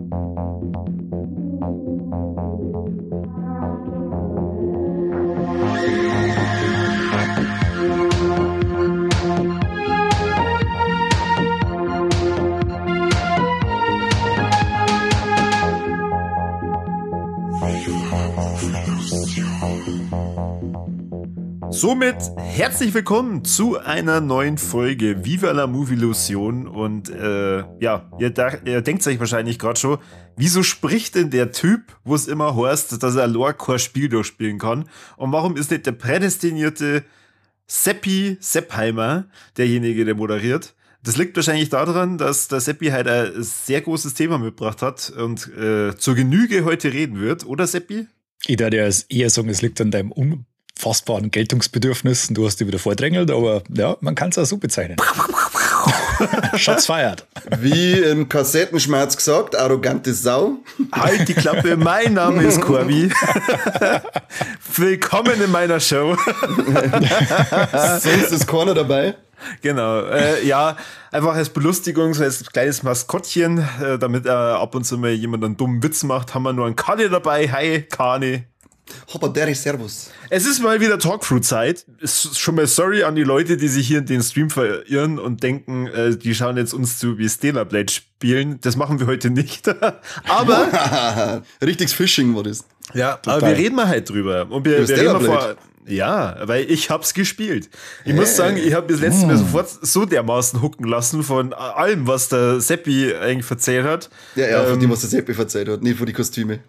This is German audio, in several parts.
Somit herzlich willkommen zu einer neuen Folge Viva la Movielusion und ihr denkt euch wahrscheinlich gerade schon, wieso spricht denn der Typ, wo es immer heißt, dass er allein kein Spiel durchspielen kann, und warum ist nicht der prädestinierte Seppi Seppheimer derjenige, der moderiert? Das liegt wahrscheinlich daran, dass der Seppi halt ein sehr großes Thema mitgebracht hat und zur Genüge heute reden wird, oder Seppi? Ich würde ja eher sagen, es liegt an deinem unfassbaren Geltungsbedürfnis. Du hast dich wieder vordrängelt, aber ja, man kann es auch so bezeichnen. Schatz feiert. Wie im Kassettenschmerz gesagt, arrogante Sau. Halt die Klappe, mein Name ist Corby. Willkommen in meiner Show. Sonst ist keiner dabei. Genau, einfach als Belustigung, so als kleines Maskottchen, damit ab und zu mal jemand einen dummen Witz macht, haben wir nur einen Kani dabei. Hi, Kani. Hoppaderi, servus. Es ist mal wieder Talkthrough-Zeit. Schon mal sorry an die Leute, die sich hier in den Stream verirren und denken, die schauen jetzt uns zu, wie Stellar Blade spielen. Das machen wir heute nicht. Aber richtiges Phishing war das. Ja, total. Aber wir reden mal halt drüber. Und wir reden mal ja, weil ich hab's gespielt. Ich muss sagen, ich habe das letzte Mal sofort so dermaßen hucken lassen von allem, was der Seppi eigentlich erzählt hat. Ja, von dem, was der Seppi erzählt hat, nicht von die Kostüme.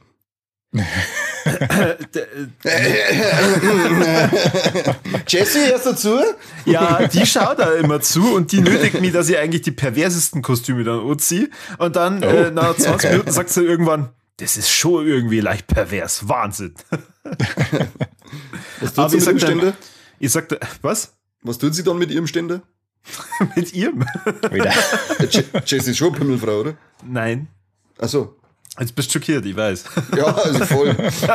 Jessie, hörst du zu? Ja, die schaut da immer zu und die nötigt mich, dass ich eigentlich die perversesten Kostüme dann anziehe. Und dann nach 20 Minuten sagt sie irgendwann, das ist schon irgendwie leicht pervers. Wahnsinn. Was tut sie mit ihrem Ständer? Ich sagte, was? Was tut sie dann mit ihrem Ständer? Mit ihrem? Jessie ist schon Pimmelfrau, oder? Nein. Ach so. Jetzt bist du schockiert, ich weiß. Ja, also voll.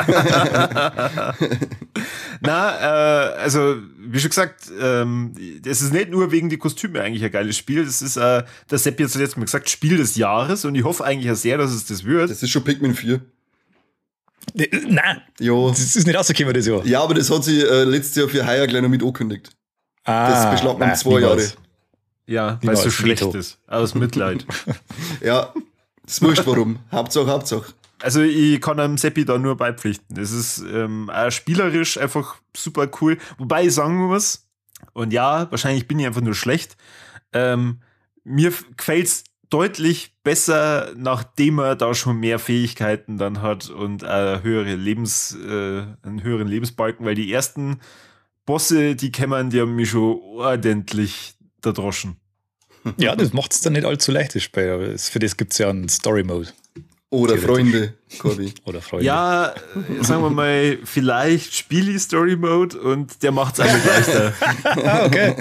Also wie schon gesagt, das ist nicht nur wegen die Kostüme eigentlich ein geiles Spiel. Das ist, der Sepp jetzt letztes Mal gesagt, Spiel des Jahres, und ich hoffe eigentlich auch sehr, dass es das wird. Das ist schon Pikmin 4. Nein, ja. Das ist nicht rausgekommen das Jahr. Ja, aber das hat sie letztes Jahr für heuer gleich noch mit angekündigt. Das beschlagt man 2 Jahre. Ja, weil es so schlecht ist. Aus Mitleid. Ja. Das ist wurscht, warum. Hauptsache. Also ich kann einem Seppi da nur beipflichten. Es ist auch spielerisch einfach super cool. Wobei ich sagen muss, und ja, wahrscheinlich bin ich einfach nur schlecht, mir gefällt es deutlich besser, nachdem er da schon mehr Fähigkeiten dann hat und einen höheren Lebensbalken, weil die ersten Bosse, die haben mich schon ordentlich erdroschen. Ja, das macht es dann nicht allzu leicht, das Spiel, aber für das gibt es ja einen Story-Mode. Oder Freunde, Corby. Oder Freunde. Ja, sagen wir mal, vielleicht spiele ich Story-Mode und der macht es einfach leichter. Okay.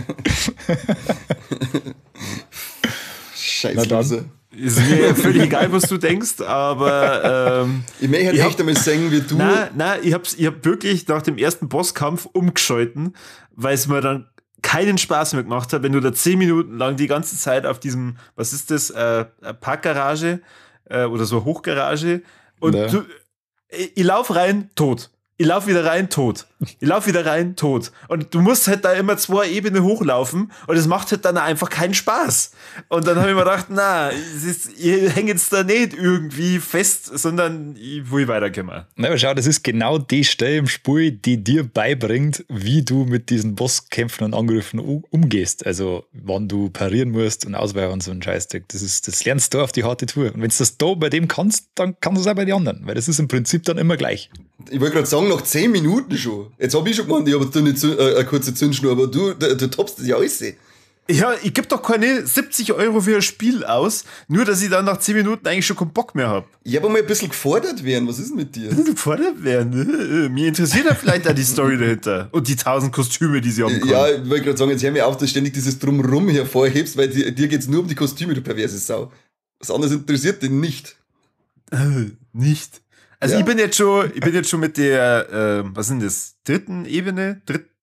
Scheiße. Ist mir völlig egal, was du denkst, aber ich möchte halt echt einmal sagen, wie du... Nein, ich hab wirklich nach dem ersten Bosskampf umgeschalten, weil es mir dann keinen Spaß mehr gemacht hat, wenn du da 10 Minuten lang die ganze Zeit auf diesem, was ist das, Parkgarage oder so Hochgarage, und ich laufe rein, tot. Ich laufe wieder rein, tot. Ich laufe wieder rein, tot. Und du musst halt da immer 2 Ebenen hochlaufen und es macht halt dann einfach keinen Spaß. Und dann habe ich mir gedacht, ihr hängt jetzt da nicht irgendwie fest, sondern ich will weiterkommen. Na, aber schau, das ist genau die Stelle im Spiel, die dir beibringt, wie du mit diesen Bosskämpfen und Angriffen umgehst. Also, wann du parieren musst und ausweichen und so ein Scheißdreck. Das lernst du auf die harte Tour. Und wenn du das da bei dem kannst, dann kannst du es auch bei den anderen. Weil das ist im Prinzip dann immer gleich. Ich wollte gerade sagen, nach 10 Minuten schon. Jetzt habe ich schon gemeint, ich habe nicht eine kurze Zündschnur, aber du toppst das ja alles. Ja, ich gebe doch keine 70 € für ein Spiel aus, nur dass ich dann nach 10 Minuten eigentlich schon keinen Bock mehr habe. Ich habe mal ein bisschen gefordert werden. Was ist denn mit dir? Gefordert werden? Mir interessiert ja vielleicht auch die Story dahinter und die 1000 Kostüme, die sie haben können. Ja, ich wollte gerade sagen, jetzt hör mir auf, dass du ständig dieses Drumrum hervorhebst, weil dir geht's nur um die Kostüme, du perverse Sau. Was anderes interessiert dich nicht. Nicht? Also ja. ich bin jetzt schon mit der, was sind das, dritten Ebene?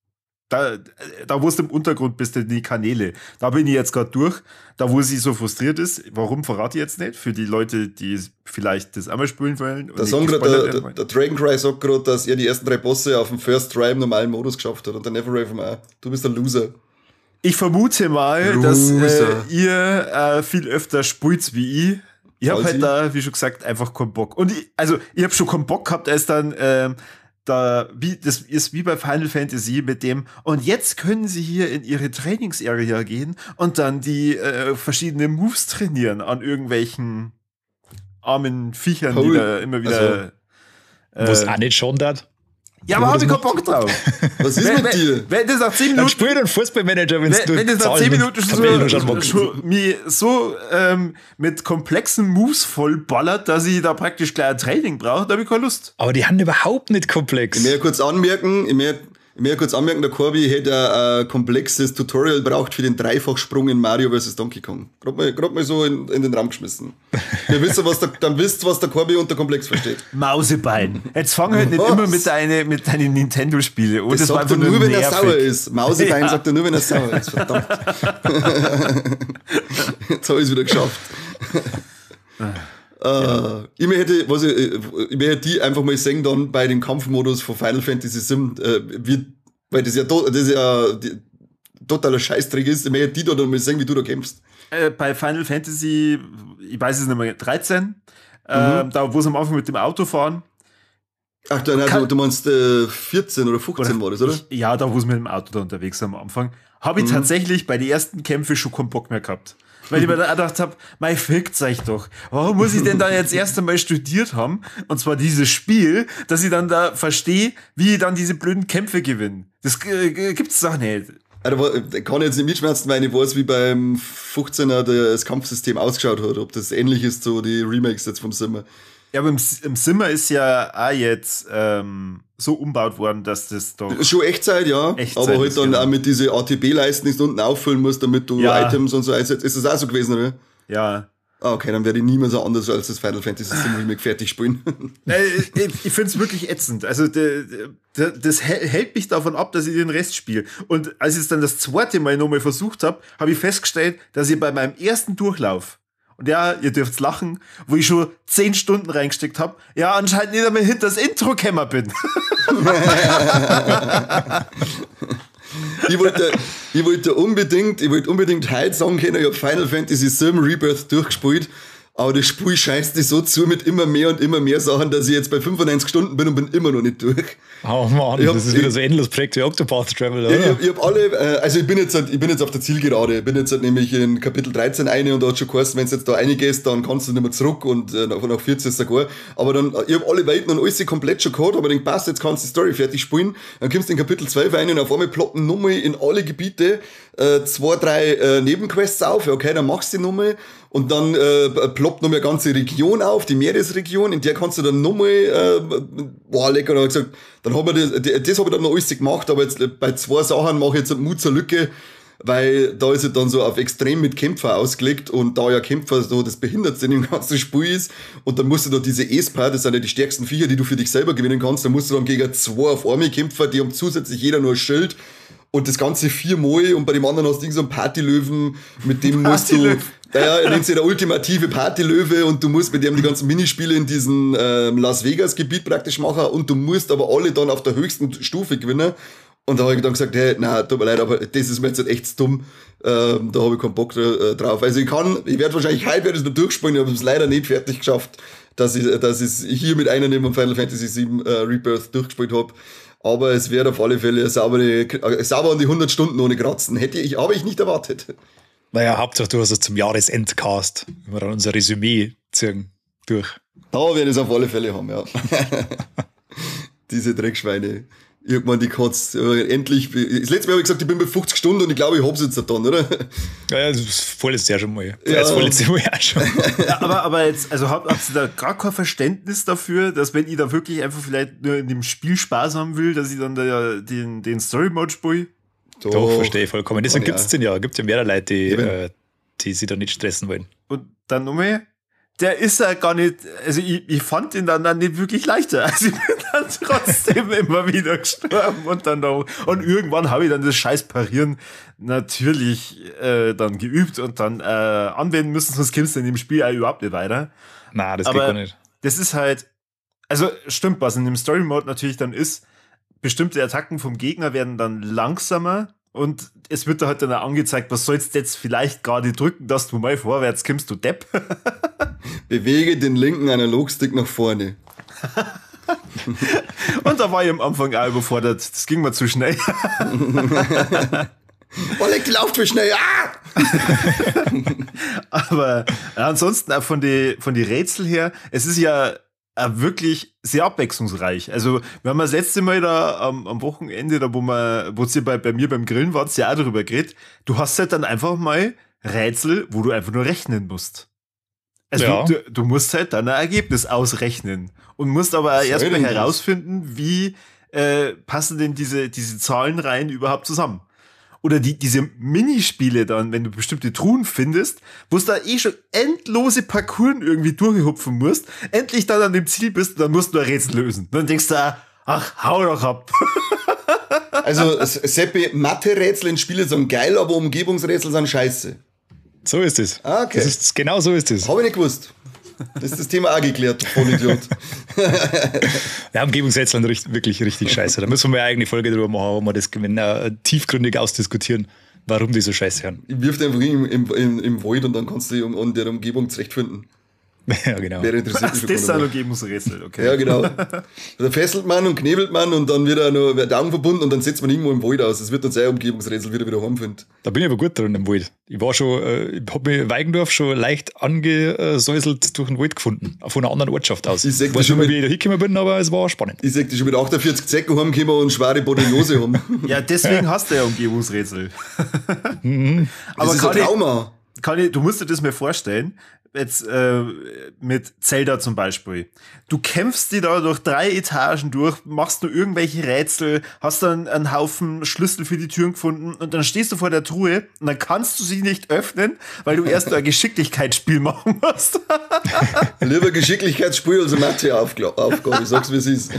Da wo es im Untergrund bist, die Kanäle. Da bin ich jetzt gerade durch. Da, wo sie so frustriert ist. Warum verrate ich jetzt nicht? Für die Leute, die vielleicht das einmal spielen wollen. Der Dragoncry sagt gerade, dass er die ersten 3 Bosse auf dem First Try im normalen Modus geschafft hat. Und der Neverraven auch. Du bist ein Loser. Ich vermute mal, dass ihr viel öfter spielt wie ich. Ich habe halt da, wie schon gesagt, einfach keinen Bock. Und ich habe schon keinen Bock gehabt, als dann das ist wie bei Final Fantasy mit dem, und jetzt können sie hier in ihre Trainingsarea gehen und dann die verschiedenen Moves trainieren an irgendwelchen armen Viechern, die da immer wieder. Was auch nicht schon dat? Ja, aber hab ich keinen Bock drauf. Was ist mit dir? Wenn das nach 10 Minuten. Dann spiel den Fußballmanager, wenn das nach 10 Minuten mich so mit komplexen Moves vollballert, dass ich da praktisch gleich ein Training brauche, da habe ich keine Lust. Aber die haben überhaupt nicht komplex. Ich möchte kurz anmerken, der Corby hätte ein komplexes Tutorial braucht für den Dreifachsprung in Mario vs. Donkey Kong. Gerade mal so in den Raum geschmissen. Ihr wisst, was der Corby unter komplex versteht. Mausebein. Jetzt fang halt nicht immer mit deinen Nintendo-Spielen. Das sagt er nur, wenn er sauer ist. Mausebein sagt er nur, wenn er sauer ist. Verdammt. Jetzt habe ich es wieder geschafft. Ich möchte die einfach mal sehen dann bei dem Kampfmodus von Final Fantasy VII, weil das ja totaler Scheißdreck ist. Ich möchte die da dann mal sehen, wie du da kämpfst. Bei Final Fantasy, ich weiß es nicht mehr, 13, da wo sie am Anfang mit dem Auto fahren. Ach, du meinst 14 oder 15 war das, oder? Ja, da wo sie mit dem Auto da unterwegs sind am Anfang, habe ich tatsächlich bei den ersten Kämpfen schon keinen Bock mehr gehabt. Weil ich mir da gedacht habe, mei, fickt euch doch. Warum muss ich denn da jetzt erst einmal studiert haben? Und zwar dieses Spiel, dass ich dann da verstehe, wie ich dann diese blöden Kämpfe gewinne. Das gibt's doch nicht. Also, kann ich jetzt nicht mitschmerzen, weil ich weiß, wie beim 15er das Kampfsystem ausgeschaut hat. Ob das ähnlich ist, so die Remakes jetzt vom Simmer. Ja, aber im Simmer ist ja auch jetzt so umbaut worden, dass das doch... Schon Echtzeit, ja. Echtzeit aber halt dann auch mit diesen ATB-Leisten, die du unten auffüllen musst, damit du Items und so einsetzt. Ist das auch so gewesen, oder? Ja. Okay, dann werde ich nie mehr so anders als das Final Fantasy VII Remake fertig spielen. Ich finde es wirklich ätzend. Also das hält mich davon ab, dass ich den Rest spiele. Und als ich es dann das zweite Mal nochmal versucht habe, habe ich festgestellt, dass ich bei meinem ersten Durchlauf, und ja, ihr dürft's lachen, wo ich schon 10 Stunden reingesteckt habe, ja, anscheinend nicht einmal hinter das Intro gekommen bin. Ich wollte unbedingt heute sagen können, ich habe Final Fantasy VII Rebirth durchgespielt, aber das Spiel scheißt dich so zu mit immer mehr Sachen, dass ich jetzt bei 95 Stunden bin und bin immer noch nicht durch. Oh Mann, das ist wieder so endlos Projekt wie Octopath Traveler, oder? Ich habe alle, also ich bin jetzt auf der Zielgerade, ich bin jetzt nämlich in Kapitel 13 eine und da hat schon geheißen, wenn du jetzt da reingehst, dann kannst du nicht mehr zurück und nach 14 sogar. Aber dann, ich habe alle Welten und alles komplett schon gehabt, aber ich denke, passt, jetzt kannst du die Story fertig spielen. Dann kommst du in Kapitel 12 rein und auf einmal ploppen nochmal in alle Gebiete 2, 3 Nebenquests auf. Ja, okay, dann machst du die nochmal. Und dann ploppt nochmal eine ganze Region auf, die Meeresregion, in der kannst du dann nochmal, lecker, dann habe ich gesagt, dann haben wir das habe ich dann noch alles gemacht, aber jetzt bei 2 Sachen mache ich jetzt Mut zur Lücke, weil da ist es dann so auf extrem mit Kämpfer ausgelegt und da ja Kämpfer so das Behindertste in dem ganzen Spiel ist und dann musst du da diese Esper, das sind ja die stärksten Viecher, die du für dich selber gewinnen kannst, dann musst du dann gegen 2 auf Army kämpfen, die haben zusätzlich jeder nur ein Schild. Und das Ganze 4-mal und bei dem anderen hast du so einen Partylöwen, mit dem musst du, er nennt sich der ultimative Partylöwe und du musst mit dem die ganzen Minispiele in diesem Las Vegas Gebiet praktisch machen und du musst aber alle dann auf der höchsten Stufe gewinnen. Und da habe ich dann gesagt, hey, nein, tut mir leid, aber das ist mir jetzt echt dumm. Da habe ich keinen Bock drauf. Also ich werde wahrscheinlich heute noch durchspielen, ich habe es leider nicht fertig geschafft, dass ich es hier mit einer neben Final Fantasy VII Rebirth durchgespielt habe. Aber es wäre auf alle Fälle sauber an die 100 Stunden ohne Kratzen. Habe ich nicht erwartet. Naja, Hauptsache du hast es zum Jahresendcast. Wenn wir dann unser Resümee ziehen durch. Da werde ich es auf alle Fälle haben, ja. Diese Dreckschweine. Irgendwann die Katz. Endlich. Das letzte Mal habe ich gesagt, ich bin bei 50 Stunden und ich glaube, ich habe es jetzt dann, oder? Ja, das vorletztes Jahr schon mal. Ja. Das vorletzte Mal auch schon. Ja, aber jetzt, also habt ihr da gar kein Verständnis dafür, dass wenn ich da wirklich einfach vielleicht nur in dem Spiel Spaß haben will, dass ich dann da den Story-Mode spiele? Doch, verstehe ich vollkommen. Deswegen gibt es den ja. Es gibt ja mehrere Leute, die sich da nicht stressen wollen. Und dann nochmal, der ist ja gar nicht, also ich fand ihn dann nicht wirklich leichter. Also ich bin trotzdem immer wieder gestorben und dann noch. Und irgendwann habe ich dann das scheiß Parieren natürlich dann geübt und dann anwenden müssen, sonst kommst du in dem Spiel auch überhaupt nicht weiter. Na, das geht gar nicht. Das ist halt, also stimmt, was in dem Story Mode natürlich dann ist, bestimmte Attacken vom Gegner werden dann langsamer und es wird da halt dann auch angezeigt, was sollst du jetzt vielleicht gerade drücken, dass du mal vorwärts kommst, du Depp. Bewege den linken Analogstick nach vorne. Und da war ich am Anfang auch überfordert. Das ging mir zu schnell. Oleg, die lauft für schnell. Ah! Aber ansonsten auch von die Rätsel her, es ist ja wirklich sehr abwechslungsreich. Also, wir haben das letzte Mal da am Wochenende, da wo sie bei mir beim Grillen waren, ja auch darüber geredet. Du hast halt dann einfach mal Rätsel, wo du einfach nur rechnen musst. Also, Ja. du musst halt dann ein Ergebnis ausrechnen und musst aber erstmal herausfinden, wie passen denn diese Zahlenreihen überhaupt zusammen. Oder diese Minispiele dann, wenn du bestimmte Truhen findest, wo du da schon endlose Parcours irgendwie durchhupfen musst, endlich dann an dem Ziel bist, dann musst du ein Rätsel lösen. Dann denkst du, ach, hau doch ab. Also, Seppi, Mathe-Rätsel in Spiele sind geil, aber Umgebungsrätsel sind scheiße. So ist es. Ah, okay. Genau so ist es. Habe ich nicht gewusst. Das ist das Thema auch geklärt, du Vollidiot. Ja, Umgebungsrätsel sind wirklich richtig scheiße. Da müssen wir eine eigene Folge drüber machen, wo wir das tiefgründig ausdiskutieren, warum die so scheiße sind. Ich wirf dir einfach im Void und dann kannst du dich an der Umgebung zurechtfinden. Ja, genau. Wäre interessiert mich Das schon sind mal. Umgebungsrätsel, okay. Ja, genau. Da fesselt man und knebelt man und dann wird er noch die Augen verbunden und dann setzt man irgendwo im Wald aus. Das wird dann sein Umgebungsrätsel wieder heimfindet. Da bin ich aber gut drin im Wald. Ich war schon, ich habe mir Weigendorf schon leicht angesäuselt durch den Wald gefunden. Von einer anderen Ortschaft aus. Ich sag Ich dir weiß schon nicht mehr, mal- wie ich da hingekommen bin, aber es war spannend. Ich sag dir schon mit 48 Zecken heimgekommen und schwere Borreliose haben. Ja, deswegen hast du ja Umgebungsrätsel. Das Aber ist ein Trauma. du musst dir das mir vorstellen, jetzt mit Zelda zum Beispiel. Du kämpfst die da durch 3 Etagen durch, machst nur irgendwelche Rätsel, hast dann einen Haufen Schlüssel für die Türen gefunden und dann stehst du vor der Truhe und dann kannst du sie nicht öffnen, weil du erst ein Geschicklichkeitsspiel machen musst. Lieber Geschicklichkeitsspiel als eine Mathe-Aufgabe. Ich sag's, wie es ist.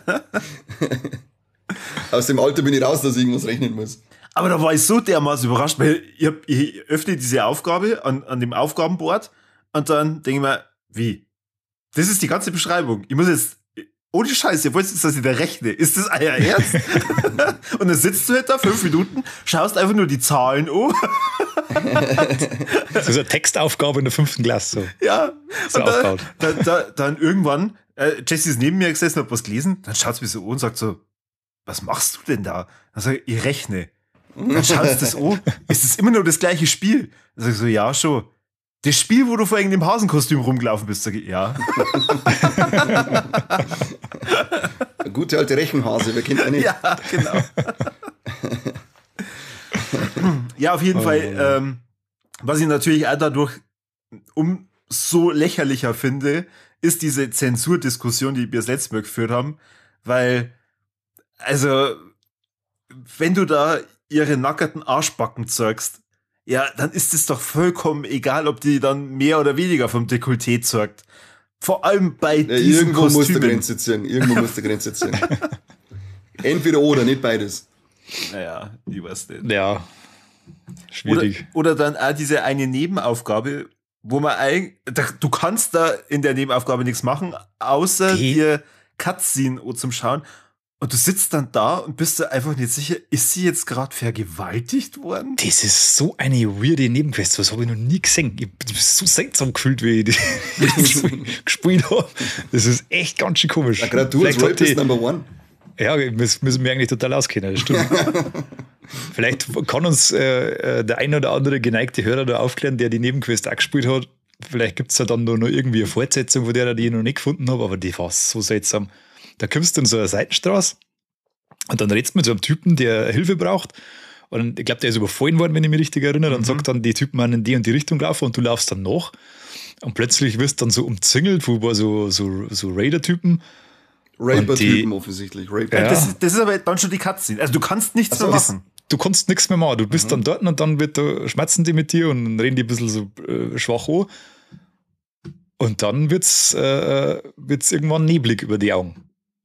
Aus dem Alter bin ich raus, dass ich irgendwas rechnen muss. Aber da war ich so dermaßen überrascht, weil ich öffne diese Aufgabe an dem Aufgabenboard und dann denke ich mir, wie? Das ist die ganze Beschreibung. Ich muss jetzt, ohne Scheiß, ihr wollt jetzt, dass ich da rechne. Ist das euer Ernst? Und dann sitzt du halt da 5 Minuten, schaust einfach nur die Zahlen an. Das ist eine Textaufgabe in der 5. Klasse. So. Ja. So Und aufgebaut. dann irgendwann, Jessie ist neben mir gesessen, hat was gelesen, dann schaut sie mich so an und sagt so, was machst du denn da? Dann sag ich rechne. Dann schaust du das an, ist es immer nur das gleiche Spiel? Dann sag ich so, ja, schon. Das Spiel, wo du vor irgendeinem Hasenkostüm rumgelaufen bist, sag ich, ja. Eine gute alte Rechenhase, wer kennt eine? Ja, genau. Ja, auf jeden Fall, was ich natürlich auch dadurch umso lächerlicher finde, ist diese Zensurdiskussion, die wir das letzte Mal geführt haben, weil, also, wenn du da ihre nackerten Arschbacken zeigst, ja, dann ist es doch vollkommen egal, ob die dann mehr oder weniger vom Dekolleté zeugt. Vor allem bei Ja, diesen irgendwo muss die Kostümen. Grenze ziehen. Irgendwo muss die Grenze ziehen. Entweder oder, nicht beides. Naja, ich weiß nicht. Ja, Oder, schwierig. oder dann auch diese eine Nebenaufgabe, wo man du kannst da in der Nebenaufgabe nichts machen, außer dir Cutscene zum Schauen. Und du sitzt dann da und bist dir einfach nicht sicher, ist sie jetzt gerade vergewaltigt worden? Das ist so eine weirde Nebenquest, das habe ich noch nie gesehen. Ich bin so seltsam gefühlt, wie ich das gespielt habe. Das ist echt ganz schön komisch. Ja, gerade du als Vielleicht hat Rapist die- Number One. Ja, müssen wir eigentlich total auskennen, das stimmt. Vielleicht kann uns der ein oder andere geneigte Hörer da aufklären, der die Nebenquest auch gespielt hat. Vielleicht gibt es ja dann noch irgendwie eine Fortsetzung, von der die ich noch nicht gefunden habe, aber die war so seltsam. Da kommst du in so eine Seitenstraße und dann redest du mit so einem Typen, der Hilfe braucht. Und ich glaube, der ist überfallen worden, wenn ich mich richtig erinnere. Und sagt dann, die Typen waren in die und die Richtung laufen und du laufst dann nach. Und plötzlich wirst du dann so umzingelt, wo war so Raider-Typen. Raper-Typen offensichtlich. Raper. Ja. Das ist aber dann schon die Cutscene. Also du kannst nichts mehr machen. Du kannst nichts mehr machen. Du bist dann dort und dann schmerzen die mit dir und dann reden die ein bisschen so schwach an. Und dann wird's irgendwann neblig über die Augen.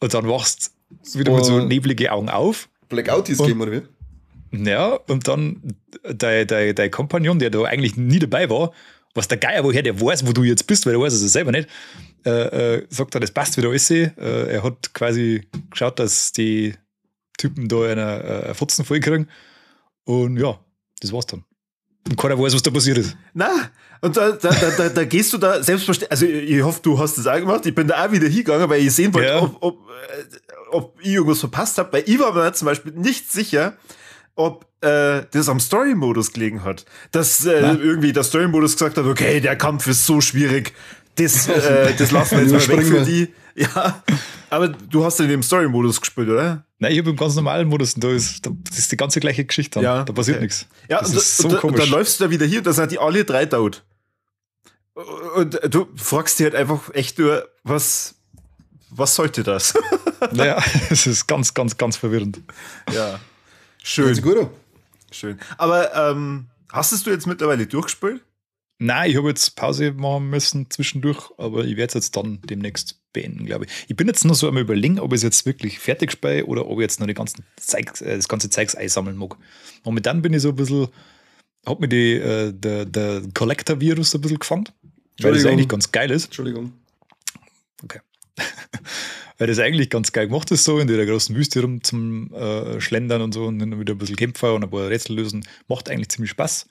und dann wachst wieder mit so neblige Augen auf. Blackouties geben, oder wie? Ja, und dann dein Kompagnon, der da eigentlich nie dabei war, was der Geier, woher der weiß, wo du jetzt bist, weil der weiß es selber nicht, sagt er, das passt wieder alles. Er hat quasi geschaut, dass die Typen da eine Fotzen voll kriegen. Und ja, das war's dann. Und keiner weiß, was da passiert ist. Na, und da gehst du da selbstverständlich, also ich hoffe, du hast das auch gemacht, ich bin da auch wieder hingegangen, weil ich sehen wollte, Ja. ob ich irgendwas verpasst habe, weil ich war mir zum Beispiel nicht sicher, ob das am Story-Modus gelegen hat. Dass irgendwie der Story-Modus gesagt hat, okay, der Kampf ist so schwierig, das lassen wir jetzt mal weg für die. Ja, aber du hast in dem Story-Modus gespielt, oder? Nein, ich habe im ganz normalen Modus, das ist die ganze gleiche Geschichte. Ja, da passiert okay. nichts. Ja, das und, ist so und komisch. dann läufst du da wieder hier, da sind die alle 3 tot. Und du fragst dich halt einfach echt nur, was sollte das? Naja, es ist ganz, ganz, ganz verwirrend. Ja. Hört sich Schön. gut an. Schön. Aber hast du jetzt mittlerweile durchgespielt? Nein, ich habe jetzt Pause machen müssen zwischendurch, aber ich werde es jetzt dann demnächst beenden, glaube ich. Ich bin jetzt noch so am Überlegen, ob ich es jetzt wirklich fertig spiele oder ob ich jetzt noch das ganze Zeugs einsammeln mag. Momentan bin ich so ein bisschen, hat mir der Collector-Virus ein bisschen gefangen, weil das eigentlich ganz geil ist. Entschuldigung. Okay. Weil das eigentlich ganz geil gemacht ist, so in der großen Wüste rum zum Schlendern und so und dann wieder ein bisschen Kämpfer und ein paar Rätsel lösen. Macht eigentlich ziemlich Spaß.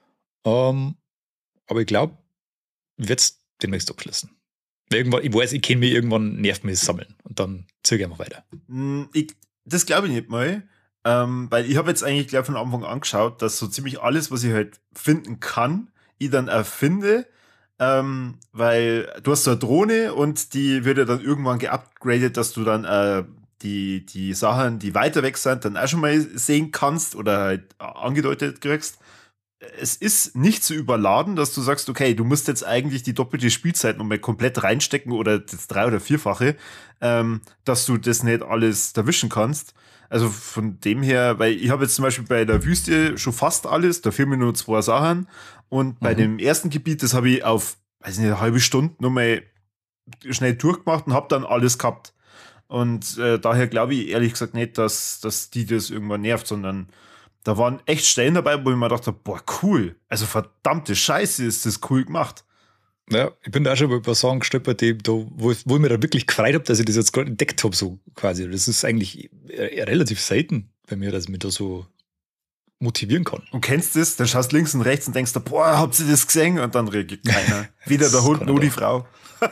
Aber ich glaube, ich werde es demnächst abschließen. Irgendwann, ich weiß, ich kenne mich irgendwann nervt mich das Sammeln und dann zöge ich einfach weiter. Das glaube ich nicht mal, weil ich habe jetzt eigentlich gleich von Anfang an geschaut, dass so ziemlich alles, was ich halt finden kann, ich dann erfinde, weil du hast so eine Drohne und die wird ja dann irgendwann geupgradet, dass du dann die Sachen, die weiter weg sind, dann auch schon mal sehen kannst oder halt angedeutet kriegst. Es ist nicht zu überladen, dass du sagst, okay, du musst jetzt eigentlich die doppelte Spielzeit nochmal komplett reinstecken oder das 3- oder 4-fache, dass du das nicht alles erwischen kannst. Also von dem her, weil ich habe jetzt zum Beispiel bei der Wüste schon fast alles, da fehlen mir nur 2 Sachen und bei dem ersten Gebiet, das habe ich auf, weiß nicht, eine halbe Stunde nochmal schnell durchgemacht und habe dann alles gehabt. Und daher glaube ich ehrlich gesagt nicht, dass die das irgendwann nervt, sondern da waren echt Stellen dabei, wo ich mir dachte, boah, cool. Also verdammte Scheiße, ist das cool gemacht. Ja, ich bin da schon bei ein paar Sachen gestolpert, wo ich mir da wirklich gefreut habe, dass ich das jetzt gerade entdeckt habe, so quasi. Das ist eigentlich relativ selten bei mir, dass ich mich da so motivieren kann. Und kennst du das? Dann schaust links und rechts und denkst, boah, habt ihr das gesehen? Und dann reagiert keiner. Weder der Hund noch die Frau.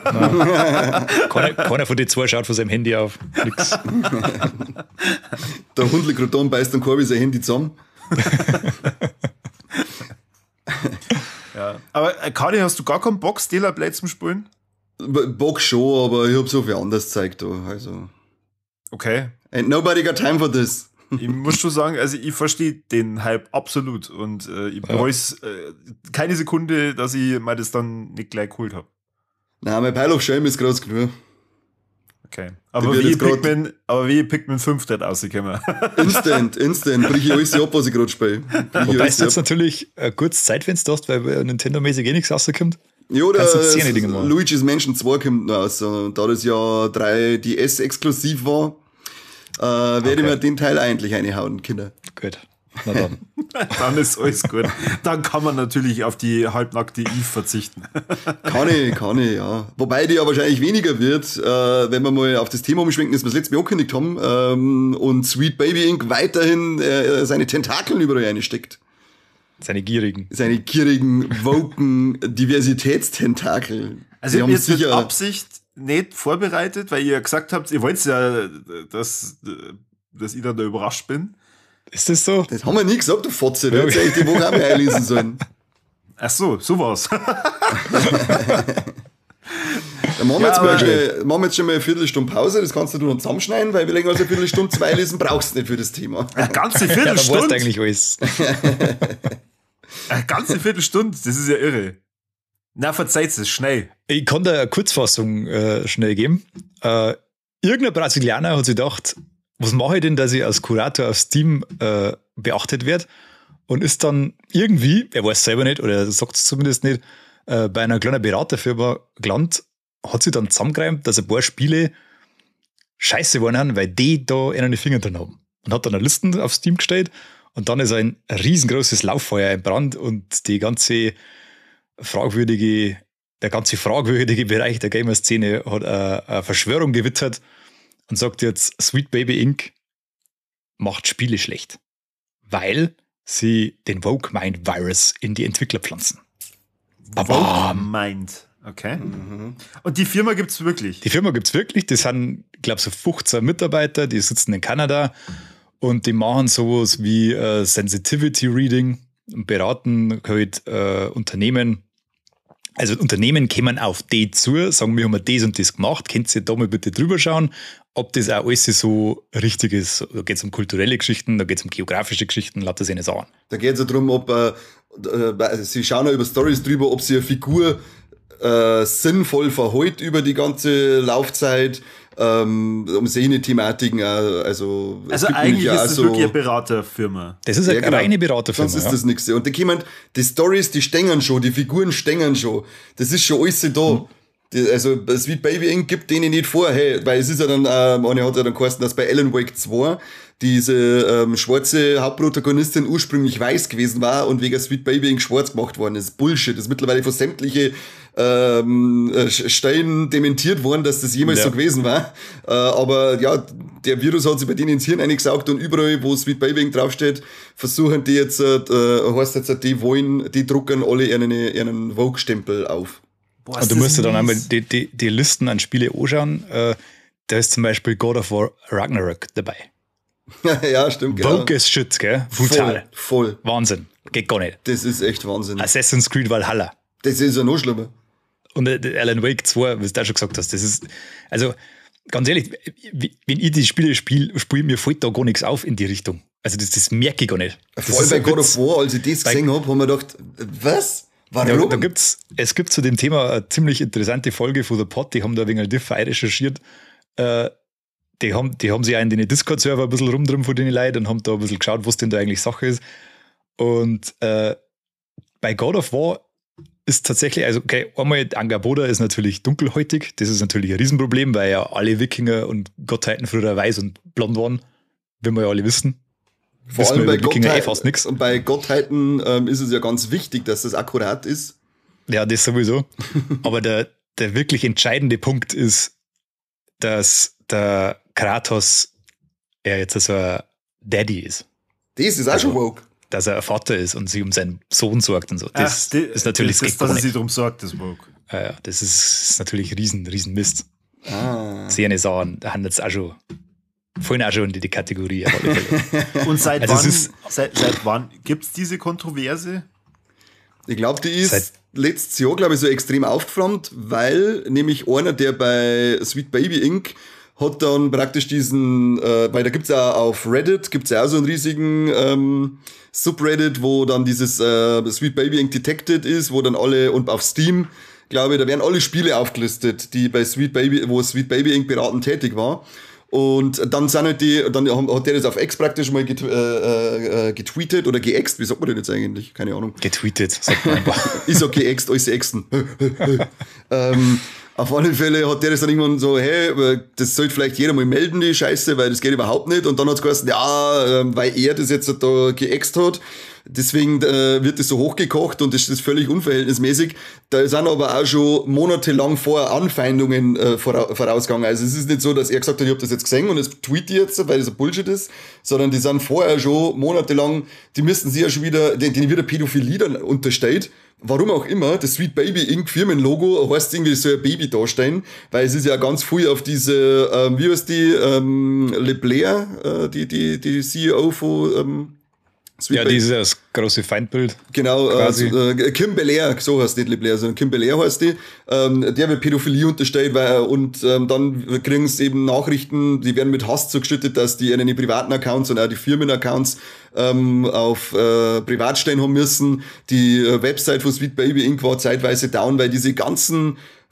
Keiner von den 2 schaut von seinem Handy auf. Nix. Der Hund liegt gerade da und beißt dann Korbi sein Handy zusammen. Ja. Aber Kadi, hast du gar keinen Bock, Stellar Blade zum Spielen? Bock schon, aber ich hab so viel anderes Zeug da. Also. Okay. Ain't nobody got time for this. Ich muss schon sagen, also ich verstehe den Hype absolut und ich bereue es keine Sekunde, dass ich mir das dann nicht gleich geholt habe. Nein, mein Pile of Shame ist groß genug. Okay. Aber wie Pikmin 5 dort rausgekommen? Instant, brich ich alles ab, was ich gerade spiele. Wobei du jetzt natürlich ein kurzes Zeitfenster hast, weil Nintendo-mäßig eh nichts rauskommt. Ja, Kannst du jetzt keine Dinge machen. Luigi's Mansion 2 kommt noch raus. Und da das ja 3DS exklusiv war, werde ich mir den Teil eigentlich reinhauen, Kinder. Gut. Na dann. Dann ist alles gut. Dann kann man natürlich auf die halbnackte Eve verzichten. Kann ich, ja. Wobei die ja wahrscheinlich weniger wird, wenn wir mal auf das Thema umschwenken, das wir das letzte Mal angekündigt haben, und Sweet Baby Inc. weiterhin seine Tentakeln überall reinsteckt. Seine gierigen, woken Diversitätstentakel. Also Sie haben jetzt mit sicher Absicht nicht vorbereitet, weil ihr gesagt habt, ihr wollt ja, dass ich dann da überrascht bin. Ist das so? Das haben wir nie gesagt, du Fotze. Du hättest eigentlich die Woche auch mal einlesen sollen. Ach so war's. Dann machen wir jetzt schon mal eine Viertelstunde Pause, das kannst du dann zusammenschneiden, weil wir länger als eine Viertelstunde 2 lesen brauchst du nicht für das Thema. Eine ganze Ja, da weißt du Viertelstunde? eigentlich alles. Eine ganze Viertelstunde? Das ist ja irre. Na, verzeiht es, schnell. Ich kann da eine Kurzfassung schnell geben. Irgendein Brasilianer hat sich gedacht, was mache ich denn, dass ich als Kurator auf Steam beachtet werde, und ist dann irgendwie, er weiß selber nicht, oder er sagt es zumindest nicht, bei einer kleinen Beraterfirma gelandet, hat sich dann zusammengereimt, dass ein paar Spiele scheiße waren, weil die da in die Finger drin haben. Und hat dann eine Liste auf Steam gestellt und dann ist ein riesengroßes Lauffeuer entbrannt und der ganze fragwürdige Bereich der Gamer-Szene hat eine Verschwörung gewittert und sagt jetzt, Sweet Baby Inc. macht Spiele schlecht, weil sie den Woke-Mind-Virus in die Entwickler pflanzen. Woke-Mind, okay. Und die Firma gibt's wirklich? Die Firma gibt's wirklich, das sind, ich glaube, so 15 Mitarbeiter, die sitzen in Kanada und die machen sowas wie Sensitivity Reading und beraten halt Unternehmen. Also Unternehmen kommen auf die zu, sagen, wir haben das und das gemacht, könnt ihr da mal bitte drüber schauen, ob das auch alles so richtig ist. Da geht es um kulturelle Geschichten, da geht es um geografische Geschichten, lauter sie nicht sagen. Da geht es ja darum, ob sie schauen ja über Stories drüber, ob sie eine Figur sinnvoll verhält über die ganze Laufzeit, um seine Thematiken, also eigentlich ist es wirklich eine Beraterfirma. Das ist eine reine Beraterfirma. Sonst ist das nichts. Und die Stories, die stängern schon, die Figuren stängern schon. Das ist schon alles da. Also Sweet Baby Inc. gibt denen nicht vor, hey, weil es ist ja dann, eine hat ja dann geheißen, dass bei Alan Wake 2 diese schwarze Hauptprotagonistin ursprünglich weiß gewesen war und wegen Sweet Baby Inc. schwarz gemacht worden ist. Bullshit. Das ist mittlerweile von sämtliche Stellen dementiert worden, dass das jemals so gewesen war. Aber ja, der Virus hat sich bei denen ins Hirn eingesaugt und überall, wo Sweet Baby Inc. draufsteht, versuchen die jetzt, die drucken alle ihren Vogue-Stempel auf. Boah, und du musst dir dann einmal die Listen an Spiele anschauen. Da ist zum Beispiel God of War Ragnarok dabei. Ja, stimmt. Vogue ist Shit, gell? Brutal. Voll. Wahnsinn. Geht gar nicht. Das ist echt Wahnsinn. Assassin's Creed Valhalla. Das ist ja noch schlimmer. Und Alan Wake 2, was du auch schon gesagt hast, das ist, also ganz ehrlich, wenn ich die Spiele spiele, mir fällt da gar nichts auf in die Richtung. Also das merke ich gar nicht. Vor allem bei God of War, als ich das gesehen habe, haben wir gedacht, was? Warum? Ja, es gibt zu dem Thema eine ziemlich interessante Folge von The Pod, die haben da ein wenig differ recherchiert. Die haben sich auch in den Discord-Server ein bisschen rumdrum von den Leuten und haben da ein bisschen geschaut, was denn da eigentlich Sache ist. Und bei God of War ist tatsächlich, also okay, einmal Angerboda ist natürlich dunkelhäutig, das ist natürlich ein Riesenproblem, weil ja alle Wikinger und Gottheiten früher weiß und blond waren, wie wir ja alle wissen. Vor allem bei Gottheiten, fast nix. Und bei Gottheiten ist es ja ganz wichtig, dass das akkurat ist. Ja, das sowieso. Aber der wirklich entscheidende Punkt ist, dass der Kratos jetzt so ein Daddy ist. Das ist auch schon woke. Dass er ein Vater ist und sich um seinen Sohn sorgt und so. Das ist natürlich dass er sich darum sorgt, das woke. Ja, das ist natürlich riesen Mist. Seine Sachen, da handelt es auch schon. Vorhin auch schon in die Kategorie. Und seit wann gibt es diese Kontroverse? Ich glaube, die ist letztes Jahr, glaube ich, so extrem aufgeflammt, weil nämlich einer, der bei Sweet Baby Inc. hat dann praktisch diesen, weil da gibt's ja auf Reddit, gibt's ja auch so einen riesigen Subreddit, wo dann dieses Sweet Baby Inc. Detected ist, wo dann alle, und auf Steam, glaube ich, da werden alle Spiele aufgelistet, die bei Sweet Baby Inc. beratend tätig war. Und dann sind halt hat der das auf X praktisch mal getweetet oder geäxt, wie sagt man denn jetzt eigentlich? Keine Ahnung. Getweetet, sagt man einfach. Ich sag geäxt, alles äxten. Auf alle Fälle hat der das dann irgendwann so, hey, das sollte vielleicht jeder mal melden, die Scheiße, weil das geht überhaupt nicht. Und dann hat es geheißen, ja, weil er das jetzt da geäxt hat, deswegen wird das so hochgekocht und das ist völlig unverhältnismäßig. Da sind aber auch schon monatelang vorher Anfeindungen vorausgegangen. Also es ist nicht so, dass er gesagt hat, ich habe das jetzt gesehen und das tweet ich jetzt, weil das ein Bullshit ist, sondern die sind vorher schon monatelang, die müssten sich ja schon wieder, denen wieder Pädophilie dann unterstellt. Warum auch immer, das Sweet Baby Inc. Firmenlogo heißt irgendwie so ein Baby darstellen, weil es ist ja ganz viel auf diese, wie heißt die, LeBlair, die CEO von Sweet Baby. Die ist das große Feindbild. Genau, also, Kim Belair, so heißt nicht LeBlair, sondern Kim Belair heißt die. Der wird Pädophilie unterstellt, dann kriegen sie eben Nachrichten, die werden mit Hass zugeschüttet, dass die ihre privaten Accounts und auch die Firmenaccounts auf Privatstellen haben müssen. Die Website von Sweet Baby Inc. war zeitweise down, weil diese ganzen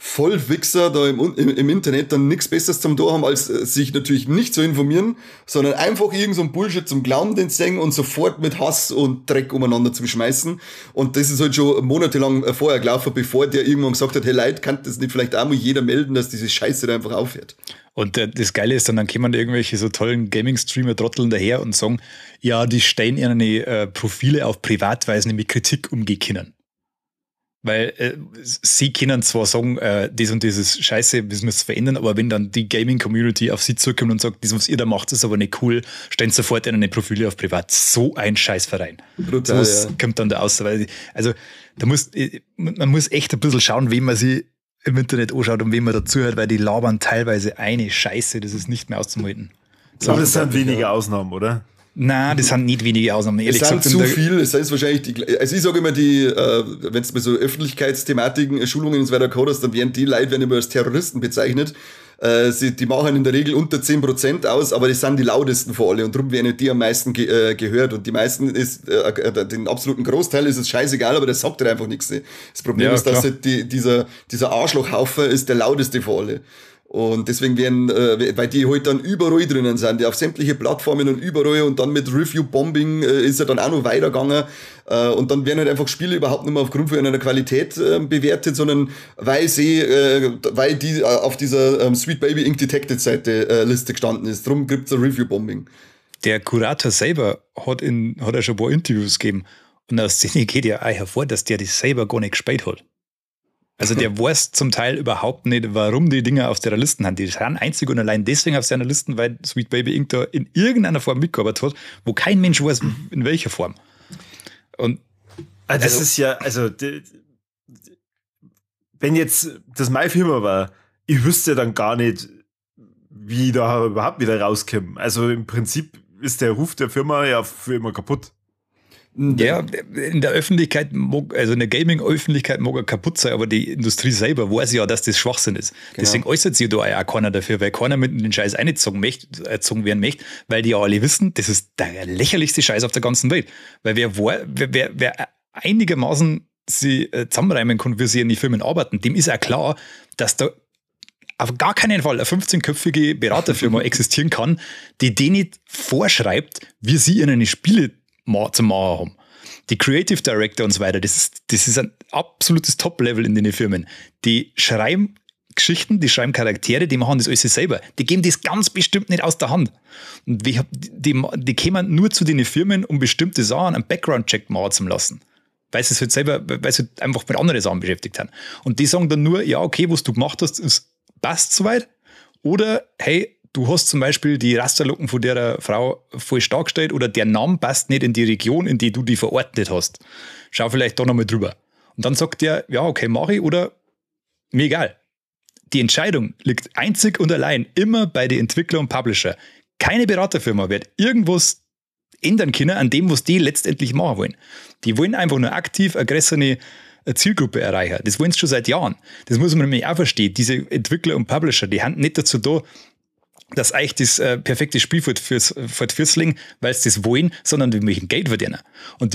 Vollwichser da im Internet dann nichts Besseres zum tun haben, als sich natürlich nicht zu informieren, sondern einfach irgend so ein Bullshit zum Glauben den sagen und sofort mit Hass und Dreck umeinander zu schmeißen. Und das ist halt schon monatelang vorher gelaufen, bevor der irgendwann gesagt hat, hey Leute, kann das nicht vielleicht auch mal jeder melden, dass diese Scheiße da einfach aufhört. Und das Geile ist dann kommen irgendwelche so tollen Gaming-Streamer trotteln daher und sagen, ja, die stellen ihre Profile auf privat, weil sie nämlich Kritik umgehen können. Weil sie können zwar sagen, das und das ist scheiße, das müsst ihr verändern, aber wenn dann die Gaming-Community auf sie zukommt und sagt, das, was ihr da macht, ist aber nicht cool, stellen sofort ihre Profile auf privat. So ein Scheißverein. Brutal, so kommt dann da aus. Weil, also man muss echt ein bisschen schauen, wem man sie im Internet anschaut und wem man dazuhört, weil die labern teilweise eine Scheiße, das ist nicht mehr auszuhalten. So, aber das sind weniger Ausnahmen, oder? Nein, das sind nicht wenige Ausnahmen. Ehrlich es sind gesagt, zu viel, es ist wahrscheinlich also ich sage immer, wenn es bei so Öffentlichkeitsthematiken, Schulungen und so weiter hast, dann werden die Leute immer als Terroristen bezeichnet. Die machen in der Regel unter 10% aus, aber das sind die lautesten von alle und darum werden die am meisten gehört und die meisten ist, den absoluten Großteil ist es scheißegal, aber das sagt halt einfach nichts. Das Problem ist, dass halt dieser Arschlochhaufen ist der lauteste von alle. Und deswegen weil die halt dann überall drinnen sind, die auf sämtliche Plattformen und überall und dann mit Review-Bombing ist er dann auch noch weitergegangen. Und dann werden halt einfach Spiele überhaupt nicht mehr aufgrund von einer Qualität bewertet, sondern weil die auf dieser Sweet Baby Inc. Detected Seite Liste gestanden ist. Darum gibt's ein Review-Bombing. Der Kurator selber hat ja schon ein paar Interviews gegeben und aus denen geht ja auch hervor, dass der das selber gar nicht gespielt hat. Also der weiß zum Teil überhaupt nicht, warum die Dinger auf der Liste haben. Die sind einzig und allein deswegen auf seiner Liste, weil Sweet Baby Inc. da in irgendeiner Form mitgearbeitet hat, wo kein Mensch weiß, in welcher Form. Und das ist ja, wenn jetzt das meine Firma war, ich wüsste dann gar nicht, wie da überhaupt wieder rauskommen. Also im Prinzip ist der Ruf der Firma ja für immer kaputt. Ja, in der Öffentlichkeit, also in der Gaming-Öffentlichkeit mag er kaputt sein, aber die Industrie selber weiß ja, dass das Schwachsinn ist. Genau. Deswegen äußert sich da auch keiner dafür, weil keiner mit den Scheiß eingezogen werden möchte, weil die ja alle wissen, das ist der lächerlichste Scheiß auf der ganzen Welt. Weil wer einigermaßen sie zusammenreimen kann, wie sie in die Firmen arbeiten, dem ist auch klar, dass da auf gar keinen Fall eine 15-köpfige Beraterfirma existieren kann, die denen nicht vorschreibt, wie sie ihre Spiele zu machen haben. Die Creative Director und so weiter, das ist ein absolutes Top-Level in den Firmen. Die schreiben Geschichten, die schreiben Charaktere, die machen das alles selber. Die geben das ganz bestimmt nicht aus der Hand. Und die kommen nur zu den Firmen, um bestimmte Sachen einen Background-Check machen zu lassen. Weil sie halt einfach mit anderen Sachen beschäftigt haben. Und die sagen dann nur, ja, okay, was du gemacht hast, passt soweit. Oder, hey, du hast zum Beispiel die Rasterlocken von der Frau falsch dargestellt oder der Name passt nicht in die Region, in die du die verordnet hast. Schau vielleicht da nochmal drüber. Und dann sagt der, ja, okay, mache ich oder mir egal. Die Entscheidung liegt einzig und allein immer bei den Entwickler und Publisher. Keine Beraterfirma wird irgendwas ändern können an dem, was die letztendlich machen wollen. Die wollen einfach nur aktiv aggressive Zielgruppe erreichen. Das wollen sie schon seit Jahren. Das muss man nämlich auch verstehen. Diese Entwickler und Publisher, die haben nicht dazu da, dass eigentlich das perfekte Spiel fürs legen, weil sie das wollen, sondern die möchten Geld verdienen. Und die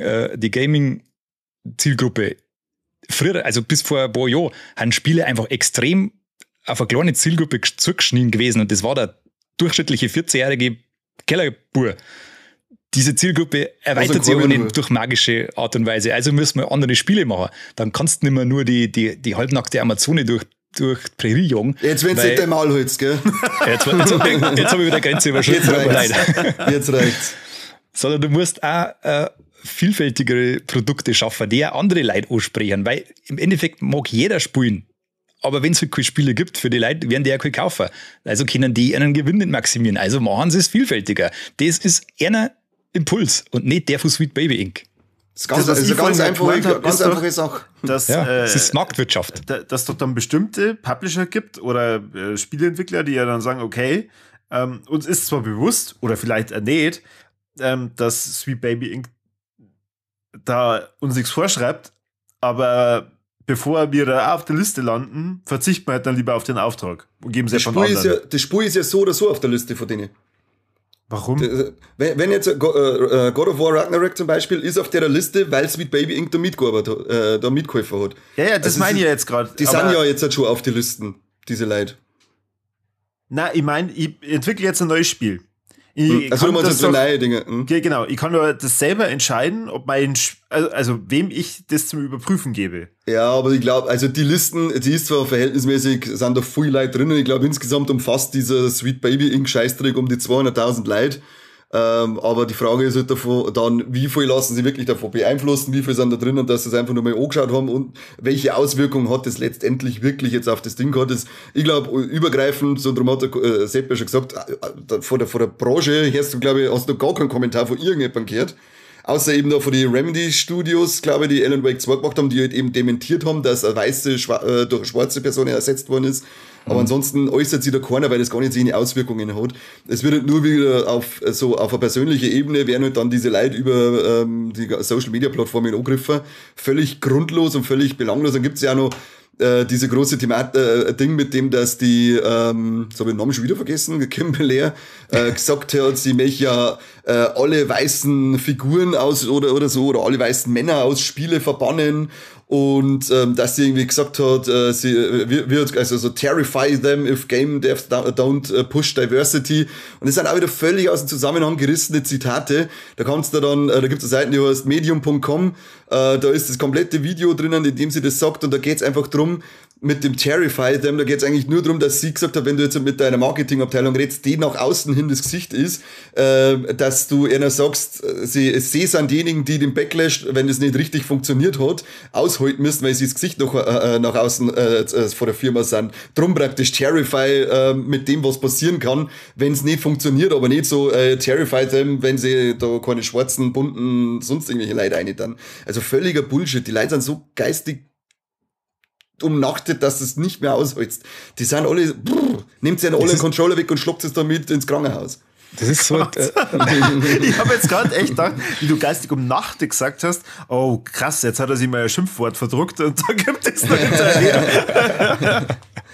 Gaming-Zielgruppe, früher, also bis vor ein paar Jahren, haben Spiele einfach extrem auf eine kleine Zielgruppe zugeschnitten gewesen und das war der durchschnittliche 14-jährige Kellerbur. Diese Zielgruppe erweitert sich aber nicht durch magische Art und Weise. Also müssen wir andere Spiele machen. Dann kannst du nicht mehr nur die halbnackte Amazone durch Prärie jagen. Jetzt, wenn du nicht dein Maul holst, gell? Jetzt habe ich wieder Grenze überschritten. Jetzt reicht's. Sondern du musst auch vielfältigere Produkte schaffen, die auch andere Leute ansprechen, weil im Endeffekt mag jeder spielen. Aber wenn es halt keine Spiele gibt für die Leute, werden die ja keine kaufen. Also können die ihren Gewinn nicht maximieren. Also machen sie es vielfältiger. Das ist einer Impuls und nicht der von Sweet Baby Inc. Das ist eine ganz einfache Sache. Das ist Marktwirtschaft. Dass es doch dann bestimmte Publisher gibt oder Spieleentwickler, die ja dann sagen, okay, uns ist zwar bewusst oder vielleicht nicht, dass Sweet Baby Inc. da uns nichts vorschreibt, aber bevor wir da auf der Liste landen, verzichten wir halt dann lieber auf den Auftrag und geben es einfach anderen. Das Spiel ist ja so oder so auf der Liste von denen. Warum? Wenn jetzt God of War Ragnarok zum Beispiel ist auf der Liste, weil Sweet Baby Inc. da mitgeholfen hat. Ja, das meine ich ja jetzt gerade. Die sind ja jetzt halt schon auf die Listen, diese Leute. Na, ich meine, ich entwickle jetzt ein neues Spiel. Also du meinst so neue Dinge. Genau, ich kann nur das selber entscheiden, ob also wem ich das zum Überprüfen gebe. Ja, aber ich glaube, also die Listen, die ist zwar verhältnismäßig, sind da viele Leute drin und ich glaube insgesamt umfasst dieser Sweet Baby Inc. Scheißdreck um die 200.000 Leute. Aber die Frage ist halt davon, dann, wie viel lassen sie wirklich davon beeinflussen, wie viel sind da drin und dass sie es einfach nur mal angeschaut haben und welche Auswirkungen hat das letztendlich wirklich jetzt auf das Ding gehabt. Ich glaube, übergreifend, so drum hat der Sepp ja schon gesagt, von der Branche hast du, glaube ich, hast du gar keinen Kommentar von irgendjemandem gehört. Außer eben da von den Remedy Studios, glaube ich, die Alan Wake 2 gemacht haben, die halt eben dementiert haben, dass eine weiße durch eine schwarze Person ersetzt worden ist. Aber ansonsten äußert sich da keiner, weil das gar nicht so eine Auswirkungen hat. Es wird halt nur wieder auf eine persönliche Ebene werden halt dann diese Leute über die Social Media Plattformen angegriffen. Völlig grundlos und völlig belanglos. Dann gibt's ja auch noch diese große Ding mit dem, dass die, so habe ich den Namen schon wieder vergessen, Kim Belair, gesagt hat, sie möchte ja alle weißen Figuren aus oder alle weißen Männer aus Spiele verbannen. Und dass sie irgendwie gesagt hat, sie wird also so terrify them if game devs don't push diversity. Und das sind auch wieder völlig aus dem Zusammenhang gerissene Zitate. Da kannst du dann, da gibt es eine Seite, die heißt medium.com, da ist das komplette Video drinnen, in dem sie das sagt und da geht's einfach drum, mit dem Terrify Them, da geht's eigentlich nur darum, dass sie gesagt hat, wenn du jetzt mit deiner Marketingabteilung redest, die nach außen hin das Gesicht ist, dass du einer sagst, sie sind diejenigen, die den Backlash, wenn es nicht richtig funktioniert hat, aushalten müssen, weil sie das Gesicht noch nach außen vor der Firma sind. Drum praktisch Terrify mit dem, was passieren kann, wenn es nicht funktioniert, aber nicht so Terrify Them, wenn sie da keine schwarzen, bunten, sonst irgendwelche Leute rein dann. Also völliger Bullshit. Die Leute sind so geistig umnachtet, dass es nicht mehr aushältst. Die sind alle, nimmt sie alle einen Controller weg und schluckt es damit ins Krankenhaus. Das ist so. Ich habe jetzt gerade echt gedacht, wie du geistig umnachtet gesagt hast, oh krass, jetzt hat er sich mal ein Schimpfwort verdruckt und da gibt es noch hinterher.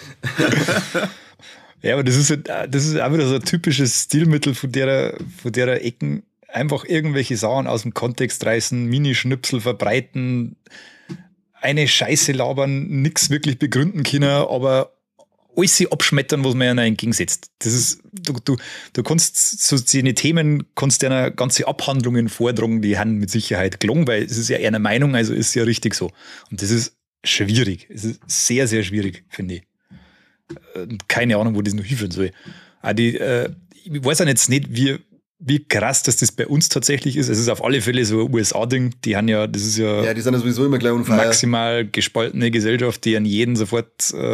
Ja, aber das ist auch wieder so ein typisches Stilmittel von der Ecken. Einfach irgendwelche Sachen aus dem Kontext reißen, Minischnipsel verbreiten, eine Scheiße labern, nix wirklich begründen können, aber alles abschmettern, was man ihnen entgegensetzt. Das ist, du kannst so eine Themen, kannst einer ganze Abhandlungen vortragen, die haben mit Sicherheit gelungen, weil es ist ja eher eine Meinung, also ist ja richtig so. Und das ist schwierig. Es ist sehr, sehr schwierig, finde ich. Keine Ahnung, wo das noch hinführen soll. Aber ich weiß auch jetzt nicht, wie krass, dass das bei uns tatsächlich ist. Es ist auf alle Fälle so ein USA-Ding. Die haben ja, das ist ja. Die sind ja sowieso immer gleich unfeier. Maximal gespaltene Gesellschaft, die an jeden sofort,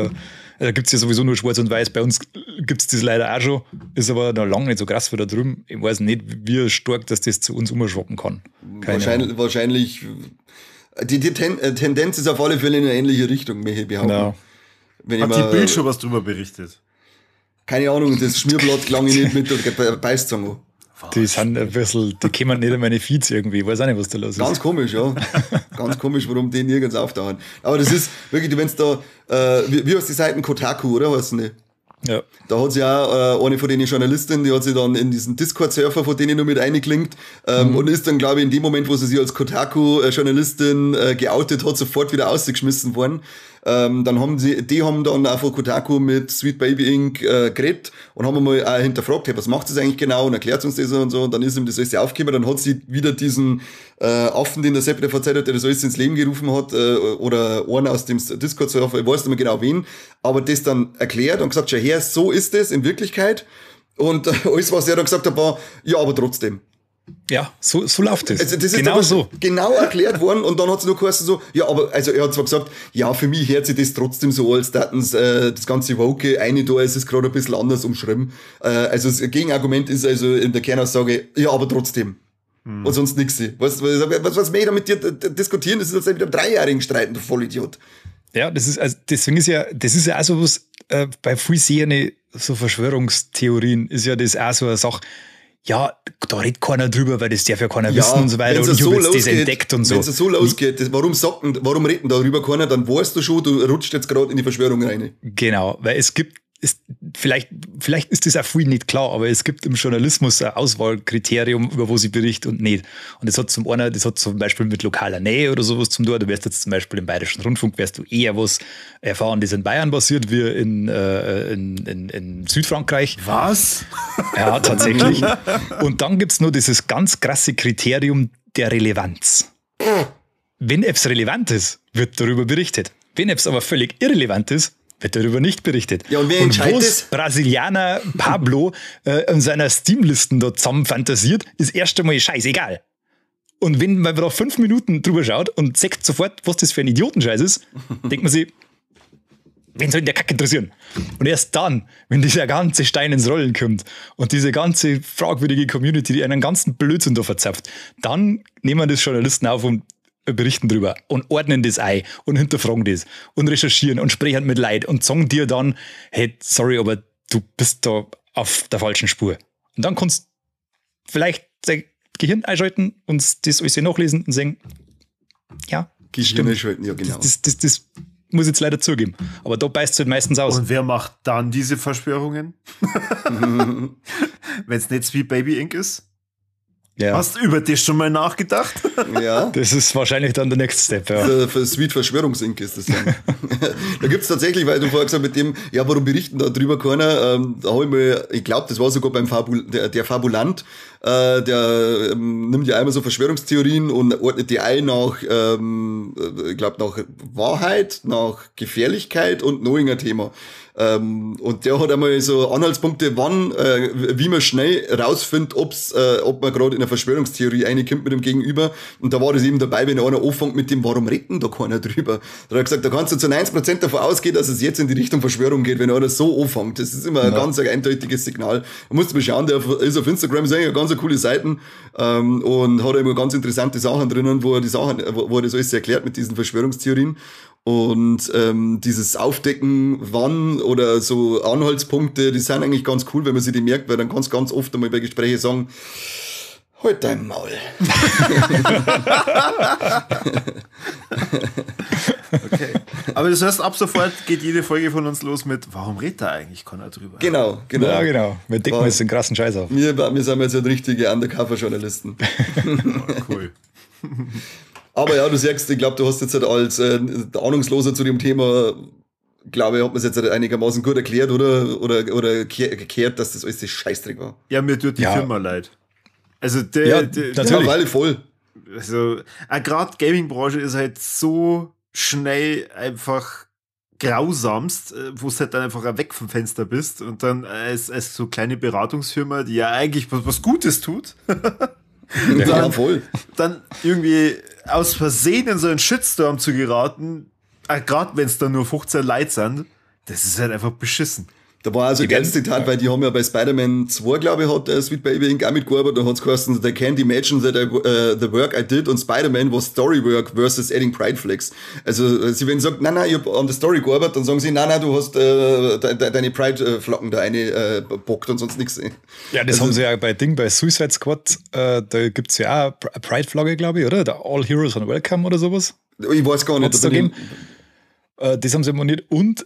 da gibt es ja sowieso nur schwarz und weiß. Bei uns gibt es das leider auch schon. Ist aber noch lange nicht so krass wie da drüben. Ich weiß nicht, wie stark dass das zu uns umschwappen kann. Wahrscheinlich. Die Tendenz ist auf alle Fälle in eine ähnliche Richtung, möchte ich behaupten. Ja. Hat die Bild schon was drüber berichtet? Keine Ahnung, das Schmierblatt klang ich nicht mit der Beißzange. Die sind ein bisschen, die kommen nicht in meine Feeds irgendwie. Ich weiß auch nicht, was da los ist. Ganz komisch, ja. Ganz komisch, warum die nirgends auftauchen. Aber das ist wirklich, wenn es da, wie heißt die Seiten Kotaku, oder? Heißt die? Ja. Da hat sie auch eine von den Journalistinnen, die hat sie dann in diesen Discord-Surfer, von denen noch mit eingeklinkt, und ist dann, glaube ich, in dem Moment, wo sie sich als Kotaku-Journalistin geoutet hat, sofort wieder ausgeschmissen worden. Dann haben die haben dann auch von Kotaku mit Sweet Baby Inc. Geredet und haben mal auch hinterfragt, hey, was macht das eigentlich genau, und erklärt uns das und so, und dann ist ihm das alles aufgekommen, dann hat sie wieder diesen Affen, den der Sepp verzeiht hat, der das alles ins Leben gerufen hat, oder einer aus dem Discord-Surfer, ich weiß nicht mehr genau wen, aber das dann erklärt und gesagt, schau her, so ist es in Wirklichkeit, und alles, was er dann gesagt hat, war, ja, aber trotzdem. Ja, so läuft es. Also das ist genau so. Genau erklärt worden, und dann hat es nur geheißen so, ja, aber, also er hat zwar gesagt, ja, für mich hört sich das trotzdem so, als daten das ganze Woke eine da, es ist gerade ein bisschen anders umschrieben. Also das Gegenargument ist also in der Kernaussage, ja, aber trotzdem. Und sonst nichts. Was wir da mit dir diskutieren, das ist, als mit einem 3-Jährigen streiten, du Vollidiot. Ja, das ist, also deswegen ist ja auch so was, bei viel Serien, so Verschwörungstheorien, ist ja das auch so eine Sache. Ja, da redet keiner drüber, weil das darf ja keiner wissen und so weiter. Und ich habe jetzt das entdeckt und so. Wenn es so losgeht, warum reden darüber keiner, dann weißt du schon, du rutscht jetzt gerade in die Verschwörung rein. Genau, weil vielleicht vielleicht ist das auch viel nicht klar, aber es gibt im Journalismus ein Auswahlkriterium, über wo sie berichten und nicht. Und das hat zum Beispiel mit lokaler Nähe oder sowas zum tun. Du wärst jetzt zum Beispiel im Bayerischen Rundfunk, wärst du eher was erfahren, das in Bayern basiert, wie in Südfrankreich. Was? Ja, tatsächlich. Und dann gibt es nur dieses ganz krasse Kriterium der Relevanz. Wenn etwas relevant ist, wird darüber berichtet. Wenn etwas aber völlig irrelevant ist, wird darüber nicht berichtet. Ja, und wer entscheidet das? Brasilianer Pablo in seiner Steamlisten da zusammen fantasiert, ist erst einmal scheißegal. Und wenn man da 5 Minuten drüber schaut und sagt sofort, was das für ein Idiotenscheiß ist, denkt man sich, wen soll denn der Kack interessieren? Und erst dann, wenn dieser ganze Stein ins Rollen kommt und diese ganze fragwürdige Community, die einen ganzen Blödsinn da verzapft, dann nehmen das Journalisten auf und berichten drüber und ordnen das ein und hinterfragen das und recherchieren und sprechen mit Leid und sagen dir dann, hey, sorry, aber du bist da auf der falschen Spur. Und dann kannst du vielleicht dein Gehirn einschalten und das alles nachlesen und sagen, ja, Gehirn einschalten, ja genau. Das muss ich jetzt leider zugeben. Aber da beißt es halt meistens aus. Und wer macht dann diese Verschwörungen? Wenn es nicht Sweet Baby Inc. ist? Ja. Hast du über das schon mal nachgedacht? Ja. Das ist wahrscheinlich dann der Next Step. Ja. Für Sweet Verschwörungsink ist das dann. Da gibt es tatsächlich, weil du vorher gesagt hast, mit dem, ja, warum berichten da drüber keiner? Da habe ich mal, ich glaube, das war sogar beim der Fabulant, der nimmt ja einmal so Verschwörungstheorien und ordnet die ein nach, ich glaube, nach Wahrheit, nach Gefährlichkeit und noch ein Thema. Und der hat einmal so Anhaltspunkte, wann, wie man schnell rausfindet, ob man gerade in eine Verschwörungstheorie reinkommt mit dem Gegenüber. Und da war das eben dabei, wenn einer anfängt mit dem, warum redet denn da keiner drüber? Da hat er gesagt, da kannst du zu 90% davon ausgehen, dass es jetzt in die Richtung Verschwörung geht, wenn einer so anfängt. Das ist immer ein ganz eindeutiges Signal. Man muss mal schauen, der ist auf Instagram, ist eigentlich eine ganz coole Seiten, und hat immer ganz interessante Sachen drinnen, wo er das alles erklärt mit diesen Verschwörungstheorien. Und dieses Aufdecken, wann oder so Anhaltspunkte, die sind eigentlich ganz cool, wenn man sich die merkt, weil dann kannst du ganz oft einmal bei Gesprächen sagen, halt dein Maul. Okay. Aber das heißt, ab sofort geht jede Folge von uns los mit, warum redet da eigentlich keiner drüber? Genau. Ja, genau. Wir decken jetzt den krassen Scheiß auf. Wir sind jetzt halt richtige Undercover-Journalisten. Oh, cool. Aber ja, du sagst, ich glaube, du hast jetzt halt als Ahnungsloser zu dem Thema, glaube ich, hat man es jetzt halt einigermaßen gut erklärt oder gekehrt, dass das alles das Scheißdreck war. Ja, mir tut die Firma leid. Also natürlich. Ja, weil voll. Also, gerade Gaming-Branche ist halt so schnell einfach grausamst, wo du halt dann einfach weg vom Fenster bist und dann als so kleine Beratungsfirma, die ja eigentlich was Gutes tut, ja, voll. Dann irgendwie aus Versehen in so einen Shitstorm zu geraten, gerade wenn es dann nur 15 Leute sind, das ist halt einfach beschissen. Da war also ein geiles Zitat, weil die haben ja bei Spider-Man 2, glaube ich, hat Sweet Baby Inc. auch mitgearbeitet, da hat es geheißen, they can't imagine that the work I did on Spider-Man was story work versus adding Pride Flags. Also, sie werden sagen, nein, ich habe an der Story gearbeitet, dann sagen sie, nein, du hast deine Pride-Flocken da eine bockt und sonst nichts. Ja, das haben sie ja bei Suicide Squad, da gibt's ja auch eine Pride-Flagge, glaube ich, oder? Der All Heroes are Welcome oder sowas. Ich weiß gar nicht. Das haben sie moniert und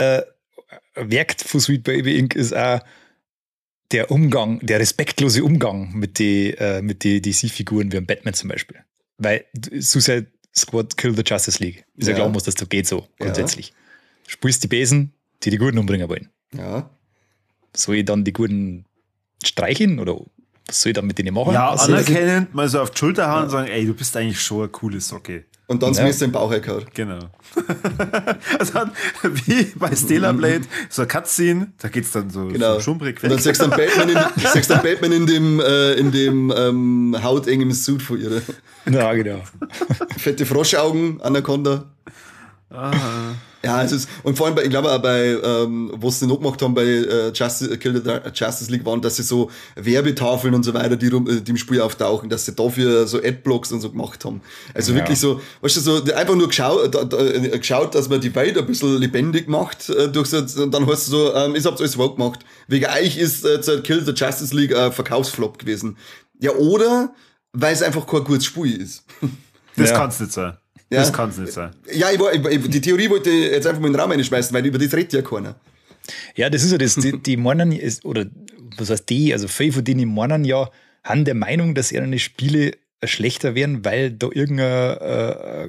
Werk von Sweet Baby Inc. ist auch der respektlose Umgang mit die DC-Figuren wie Batman zum Beispiel. Weil Suicide Squad Kill the Justice League. Ist ja klar, dass das geht so grundsätzlich. Ja. Spielst die Besen, die Guten umbringen wollen. Ja. Soll ich dann die Guten streichen oder was soll ich dann mit denen machen? Ja, anerkennend mal so auf die Schulter hauen und sagen, ey, du bist eigentlich schon eine coole Socke. Und dann ist den Bauch erkannt. Genau. Also dann, wie bei Stellar Blade, so eine Cutscene, da geht's dann so schummrig weg. Und dann sagst du dann Batman in dem hautengen Suit von ihr. Ja, genau. Fette Froschaugen, Anaconda. Aha. Ja, es ist, und vor allem ich glaube auch bei, wo sie noch gemacht haben bei Kill the Justice League waren, dass sie so Werbetafeln und so weiter, die im Spiel auftauchen, dass sie dafür so Adblocks und so gemacht haben. Also wirklich so, weißt du, so einfach nur geschaut, dass man die Welt ein bisschen lebendig macht, und dann hast du so, ich hab's alles überhaupt gemacht. Wegen euch ist Kill the Justice League ein Verkaufsflop gewesen. Ja, oder weil es einfach kein gutes Spiel ist. Das kann's nicht sein. Ja. Das kann es nicht sein. Ja, die Theorie wollte ich jetzt einfach mal in den Raum reinschmeißen, weil über das redet ja keiner. Ja, das ist ja das, die meinen, oder was heißt die, also viele von denen meinen ja, haben der Meinung, dass ihre Spiele schlechter werden, weil da irgendeine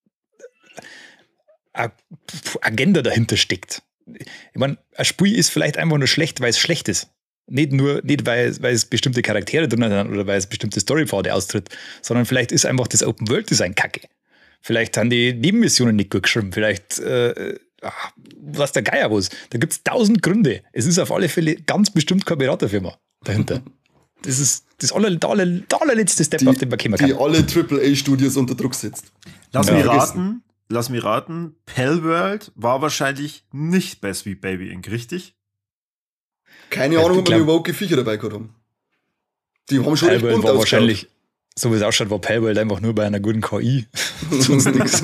Agenda dahinter steckt. Ich meine, ein Spiel ist vielleicht einfach nur schlecht, weil es schlecht ist. Nicht weil es bestimmte Charaktere drin hat oder weil es bestimmte Storypfade austritt, sondern vielleicht ist einfach das Open-World-Design kacke. Vielleicht haben die Nebenmissionen nicht gut geschrieben, vielleicht was der Geier was. Da gibt es 1000 Gründe. Es ist auf alle Fälle ganz bestimmt keine Beraterfirma dahinter. Das ist das allerletzte Step, auf den man kommen kann. Die alle AAA-Studios unter Druck setzt. Lass mich raten, Palworld war wahrscheinlich nicht bei Sweet Baby Inc., richtig? Keine Ahnung, ob wir überhaupt Viecher dabei gehabt haben. Die haben schon recht bunt war wahrscheinlich, so wie es ausschaut, war Palworld einfach nur bei einer guten KI. Sonst nichts.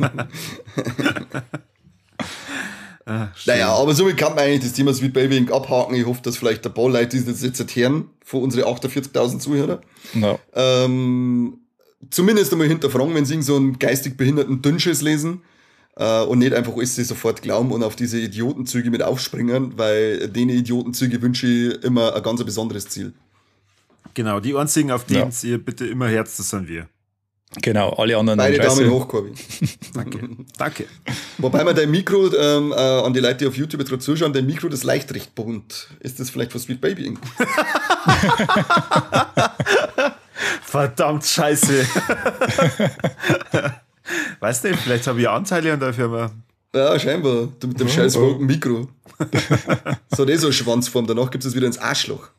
Naja, aber somit kann man eigentlich das Thema Sweet Baby Inc. abhaken. Ich hoffe, dass vielleicht ein paar Leute das jetzt hören, von unseren 48.000 Zuhörern. No. Zumindest einmal hinterfragen, wenn sie so einen geistig behinderten Dünnschiss lesen und nicht einfach alles sofort glauben und auf diese Idiotenzüge mit aufspringen, weil denen Idiotenzüge wünsche ich immer ein ganz besonderes Ziel. Genau, die einzigen, auf denen ihr bitte immer herzt, das sind wir. Genau, alle anderen. Beide Daumen hoch, Corby. Danke. Wobei man dein Mikro, an die Leute, die auf YouTube gerade zuschauen, dein Mikro das leicht recht bunt. Ist das vielleicht von Sweet Baby Inc.? Verdammt scheiße. Weißt du, vielleicht habe ich Anteile an der Firma. Ja, scheinbar. Du mit dem scheiß roten Mikro. So hat so eine Schwanzform. Danach gibt es wieder ins Arschloch.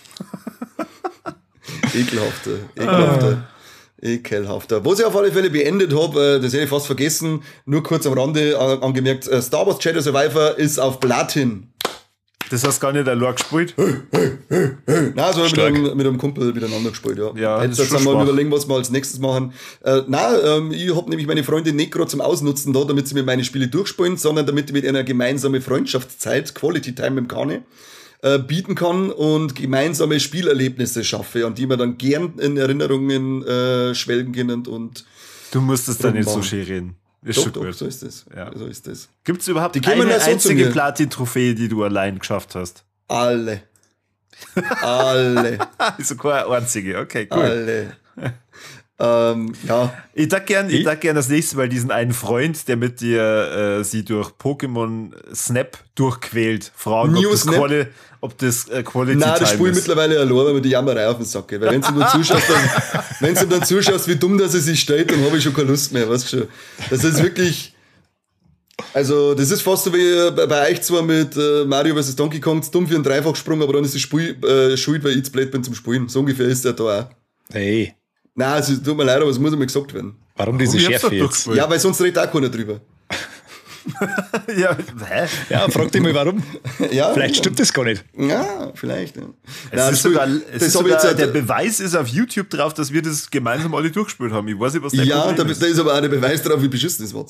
Ekelhafter. Was ich auf alle Fälle beendet habe, das hätte ich fast vergessen, nur kurz am Rande angemerkt, Star Wars Jedi Survivor ist auf Platin. Das hast gar nicht allein gespielt? Nein, so mit einem Kumpel miteinander gespielt, ja. Jetzt mal überlegen, was wir als nächstes machen. Ich habe nämlich meine Freundin nicht gerade zum Ausnutzen da, damit sie mir meine Spiele durchspielen, sondern damit ich mit einer gemeinsamen Freundschaftszeit, Quality Time im Kane, bieten kann und gemeinsame Spielerlebnisse schaffe, an die man dann gern in Erinnerungen schwelgen können und du musst es dann nicht so schön reden. Doch, so ist es. Ja. So ist es. Gibt es überhaupt eine einzige Platin-Trophäe, die du allein geschafft hast? Alle. Also keine einzige, okay, cool. Alle. Ja. Ich dachte gern das nächste Mal diesen einen Freund, der mit dir sie durch Pokémon Snap durchquält, fragen, ob das Quality Time ist. Nein, das spiele ich mittlerweile allein, weil mir die Jammerei auf den Sack geht. Weil wenn du dann zuschaust, wie dumm dass er sich stellt, dann habe ich schon keine Lust mehr, weißt du schon. Das ist wirklich, also das ist fast so wie bei euch zwar mit Mario vs. Donkey Kong, dumm für einen Dreifachsprung, aber dann ist das Spiel schuld, weil ich zu blöd bin zum Spielen. So ungefähr ist der da auch. Hey. Nein, es tut mir leid, aber es muss einmal gesagt werden. Warum diese Schärfe jetzt? Ja, weil sonst redet auch keiner drüber. Ja, frag dich mal warum. Ja, vielleicht stimmt das gar nicht. Ja, vielleicht. Ja. Der Beweis ist auf YouTube drauf, dass wir das gemeinsam alle durchgespielt haben. Ich weiß nicht, was der Problem ist. Da ist aber auch der Beweis drauf, wie beschissen das war.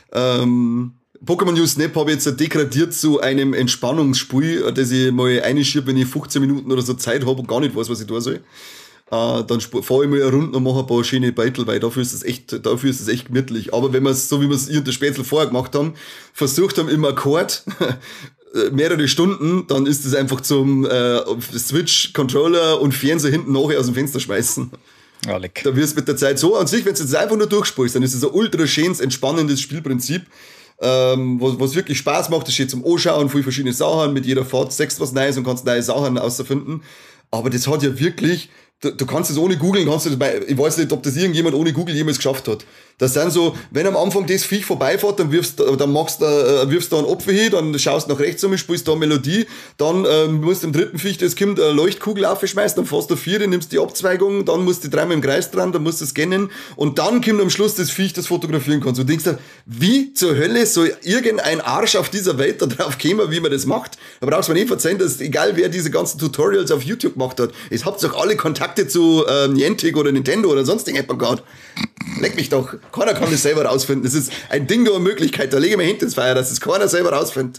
Pokémon News Snap habe ich jetzt degradiert zu einem Entspannungsspiel, das ich mal einschiebe, wenn ich 15 Minuten oder so Zeit habe und gar nicht weiß, was ich tun soll. Dann fahre ich mal eine Runde und mache ein paar schöne Beitel, weil dafür ist es echt gemütlich. Aber wenn wir es, so wie wir es in der Spätzl vorher gemacht haben, versucht haben im Akkord mehrere Stunden, dann ist es einfach zum Switch, Controller und Fernseher hinten nachher aus dem Fenster schmeißen. Ja, leck. Da wirst du mit der Zeit so an sich, wenn du jetzt einfach nur durchspielst, dann ist es ein ultra schönes, entspannendes Spielprinzip, was wirklich Spaß macht. Das steht zum Anschauen, viele verschiedene Sachen, mit jeder Fahrt sechst was Neues und kannst neue Sachen ausfinden. Aber das hat ja wirklich, du kannst es ohne googeln, ich weiß nicht, ob das irgendjemand ohne Google jemals geschafft hat. Das sind so, wenn am Anfang das Viech vorbeifährt, dann wirfst du da einen Apfel hin, dann schaust nach rechts um, spielst da eine Melodie, dann musst du im dritten Viech, das kommt, eine Leuchtkugel aufschmeißen, dann fährst du 4, nimmst die Abzweigung, dann musst du dreimal im Kreis dran, dann musst du scannen und dann kommt am Schluss das Viech, das fotografieren kannst. Und du denkst dir, wie zur Hölle soll irgendein Arsch auf dieser Welt da drauf kommen, wie man das macht? Da brauchst du mir nicht verzeihen, dass egal wer diese ganzen Tutorials auf YouTube gemacht hat, jetzt habt ihr doch alle Kontakte zu Niantic oder Nintendo oder sonst irgendjemand gehabt. Leck mich doch. Keiner kann das selber rausfinden. Das ist ein Ding der Möglichkeit. Da lege ich mir hinter ins Feuer, dass es keiner selber rausfindet.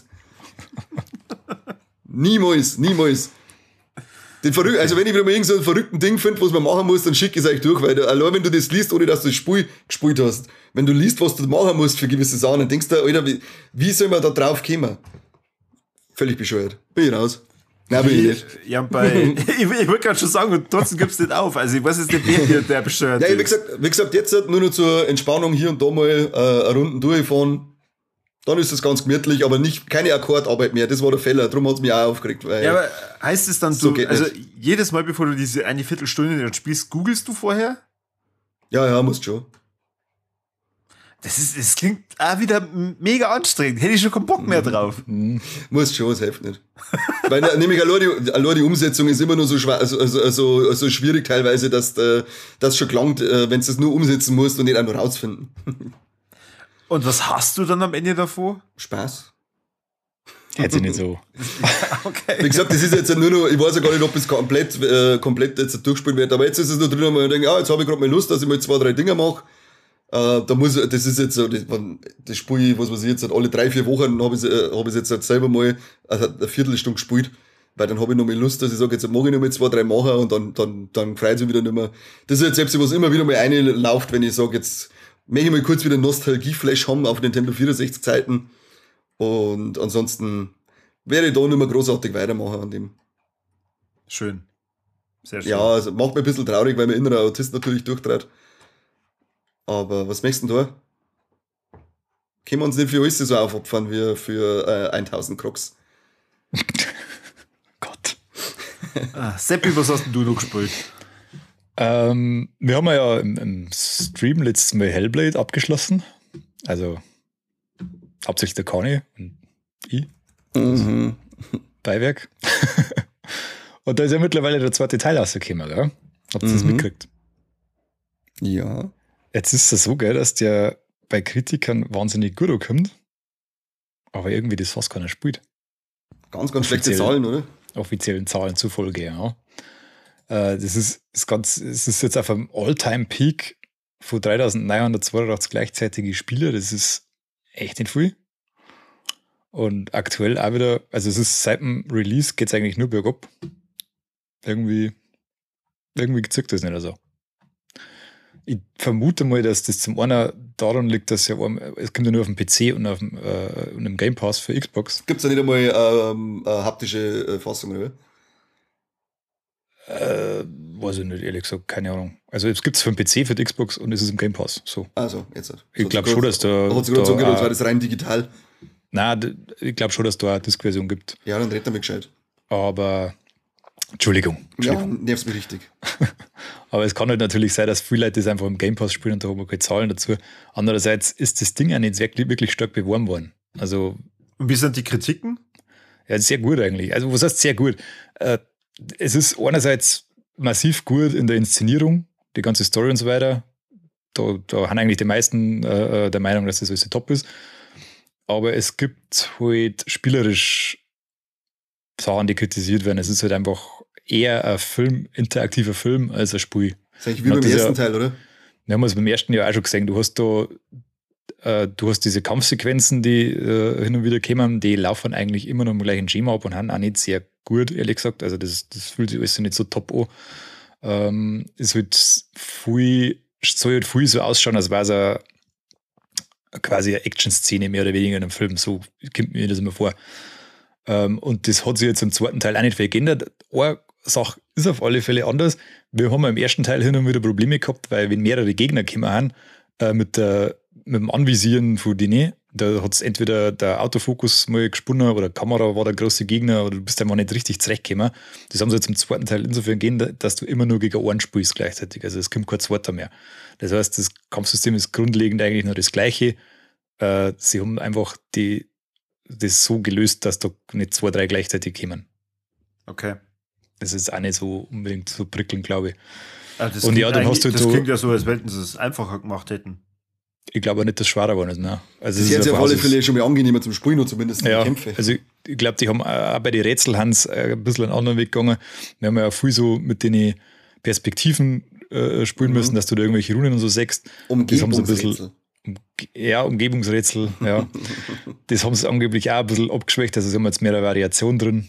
Niemals. Also wenn ich wieder mal irgend so ein verrückten Ding finde, was man machen muss, dann schicke ich es euch durch, weil allein wenn du das liest, ohne dass du das Spiel gespielt hast, wenn du liest, was du machen musst für gewisse Sachen, dann denkst du, Alter, wie soll man da drauf kommen? Völlig bescheuert. Bin ich raus. Nein, bin ich nicht. Ja, ich wollte gerade schon sagen, und trotzdem gibst du nicht auf. Also ich weiß jetzt nicht, wer hier der bescheuert Ja, ist. wie gesagt, jetzt nur noch zur Entspannung hier und da mal eine Runden durchfahren. Dann ist es ganz gemütlich, aber keine Akkordarbeit mehr. Das war der Fehler, darum hat es mich auch aufgeregt. Weil Ja, aber heißt es dann so so, geht also nicht. jedes Mal, bevor du diese eine Viertelstunde dann spielst, googelst du vorher? ja, musst schon. Das klingt auch wieder mega anstrengend. Hätte ich schon keinen Bock mehr drauf. Musst schon, es hilft nicht. Weil nämlich allein die Umsetzung ist immer nur so schwer, so schwierig teilweise, dass das schon klangt, wenn du es nur umsetzen musst und nicht auch nur rausfinden. Und was hast du dann am Ende davor? Spaß. Hätte ich nicht so. Okay. Wie gesagt, das ist jetzt nur noch, ich weiß ja gar nicht, ob es komplett jetzt durchgespielt wird, aber jetzt ist es noch drin, und ich denke, jetzt habe ich gerade mal Lust, dass ich mal 2, 3 Dinge mache. Das ist jetzt so, das spiele ich, was weiß ich jetzt, alle 3, 4 Wochen habe ich jetzt halt selber mal eine Viertelstunde gespielt, weil dann habe ich noch mal Lust, dass ich sage, jetzt mag ich noch mal 2, 3 machen und dann freut es mich wieder nicht mehr. Das ist jetzt selbst, was immer wieder mal reinläuft, wenn ich sage, jetzt möchte ich mal kurz wieder Nostalgie-Flash haben auf Nintendo 64 Zeiten und ansonsten werde ich da nicht mehr großartig weitermachen an dem. Schön. Sehr schön. Ja, also macht mir ein bisschen traurig, weil mein innerer Autist natürlich durchtrat. Aber was möchtest du denn da? Können wir uns nicht für alles so aufopfern wie für 1000 Crocs. Gott. Seppi, was hast denn du noch gespielt? Wir haben ja im Stream letztes Mal Hellblade abgeschlossen. Also hauptsächlich der Conny und ich. Beiwerk. Und da ist ja mittlerweile der zweite Teil rausgekommen, gell? Habt ihr das mitgekriegt? Ja. Jetzt ist es so, gell, dass der bei Kritikern wahnsinnig gut ankommt, aber irgendwie das fast keiner spielt. Ganz schlechte Zahlen, oder? Offiziellen Zahlen zufolge, ja. Das ist jetzt auf einem All-Time-Peak von 3982 gleichzeitige Spieler. Das ist echt nicht viel. Und aktuell auch wieder, also es ist seit dem Release geht es eigentlich nur bergab. Irgendwie gezückt das nicht so. Ich vermute mal, dass das zum einen daran liegt, dass es kommt ja nur auf dem PC und auf dem Game Pass für Xbox. Gibt es da nicht einmal eine haptische Fassung, oder? Weiß ich nicht, ehrlich gesagt, keine Ahnung. Also es gibt es für den PC, für die Xbox und es ist im Game Pass. So. Also, jetzt. Ich glaube schon, dass da. Hat sich gerade so angehört, war das rein digital. Nein, ich glaube schon, dass da eine Disk-Version gibt. Ja, dann redet er mir gescheit. Aber Entschuldigung. Ja, nervt mich richtig. Aber es kann halt natürlich sein, dass viele Leute das einfach im Game Pass spielen und da haben wir keine Zahlen dazu. Andererseits ist das Ding ja nicht wirklich stark beworben worden. Also. Und wie sind die Kritiken? Ja, sehr gut eigentlich. Also, was heißt sehr gut? Es ist einerseits massiv gut in der Inszenierung, die ganze Story und so weiter. Da haben eigentlich die meisten der Meinung, dass das alles top ist. Aber es gibt halt spielerisch Sachen, die kritisiert werden. Es ist halt einfach eher ein interaktiver Film als ein Spiel. Das ist eigentlich wie beim ersten Teil, oder? Wir haben es beim ersten Jahr auch schon gesehen. Du hast diese Kampfsequenzen, die hin und wieder kommen, die laufen eigentlich immer noch im gleichen Schema ab und haben auch nicht sehr gut, ehrlich gesagt. Also das fühlt sich alles nicht so top an. Es wird soll halt viel so ausschauen, als wäre es quasi eine Action-Szene mehr oder weniger in einem Film. So kommt mir das immer vor. Und das hat sich jetzt im zweiten Teil auch nicht viel geändert. Eine Sache ist auf alle Fälle anders. Wir haben im ersten Teil hin und wieder Probleme gehabt, weil wenn mehrere Gegner gekommen haben, mit dem Anvisieren von denen, da hat es entweder der Autofokus mal gesponnen oder Kamera war der große Gegner oder du bist einfach nicht richtig zurechtgekommen. Das haben sie jetzt im zweiten Teil insofern gehen, dass du immer nur gegen einen spielst gleichzeitig. Also es kommt kein zweiter mehr. Das heißt, das Kampfsystem ist grundlegend eigentlich nur das gleiche. Sie haben einfach das so gelöst, dass da nicht 2, 3 gleichzeitig kommen. Okay. Das ist auch nicht so unbedingt so prickelnd, glaube ich. Das und ja, dann hast du das klingt ja so, als wenn sie es einfacher gemacht hätten. Ich glaube auch nicht, dass es schwerer war. Ne? Also das ist ja auf alle Fälle schon mal angenehmer zum Spielen und zumindest in ja, Kämpfe. Also ich glaube, die haben auch bei den Rätseln ein bisschen einen anderen Weg gegangen. Wir haben ja viel so mit den Perspektiven spielen müssen, dass du da irgendwelche Runen und so sägst. Umgebungsrätsel. Umgebungsrätsel, ja. Das haben sie angeblich auch ein bisschen abgeschwächt, also sie haben jetzt mehr Variation drin.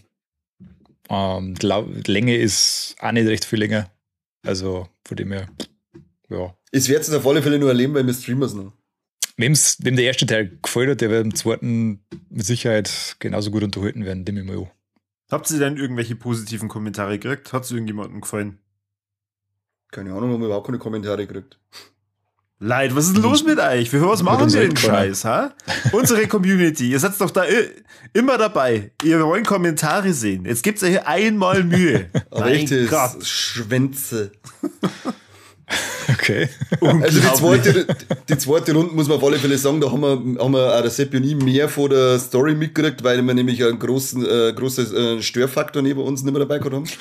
Die Länge ist auch nicht recht viel länger. Also von dem her, ja. Es wird jetzt auf alle Fälle nur erleben, weil wir streamen es noch. Wem der erste Teil gefällt hat, der wird im zweiten mit Sicherheit genauso gut unterhalten werden, dem ich mal an. Habt ihr denn irgendwelche positiven Kommentare gekriegt? Hat es irgendjemandem gefallen? Keine Ahnung, haben wir überhaupt keine Kommentare gekriegt. Leid, was ist denn los mit euch? Für was machen wir den Scheiß, ha? Unsere Community, ihr seid doch da immer dabei. Ihr wollt Kommentare sehen. Jetzt gibt's ja hier einmal Mühe. Richtig, Schwänze. Okay. Also die zweite Runde muss man auf alle Fälle sagen, da haben wir auch der Seppi und ich mehr von der Story mitgekriegt, weil wir nämlich einen großen Störfaktor neben uns nicht mehr dabei gehabt haben.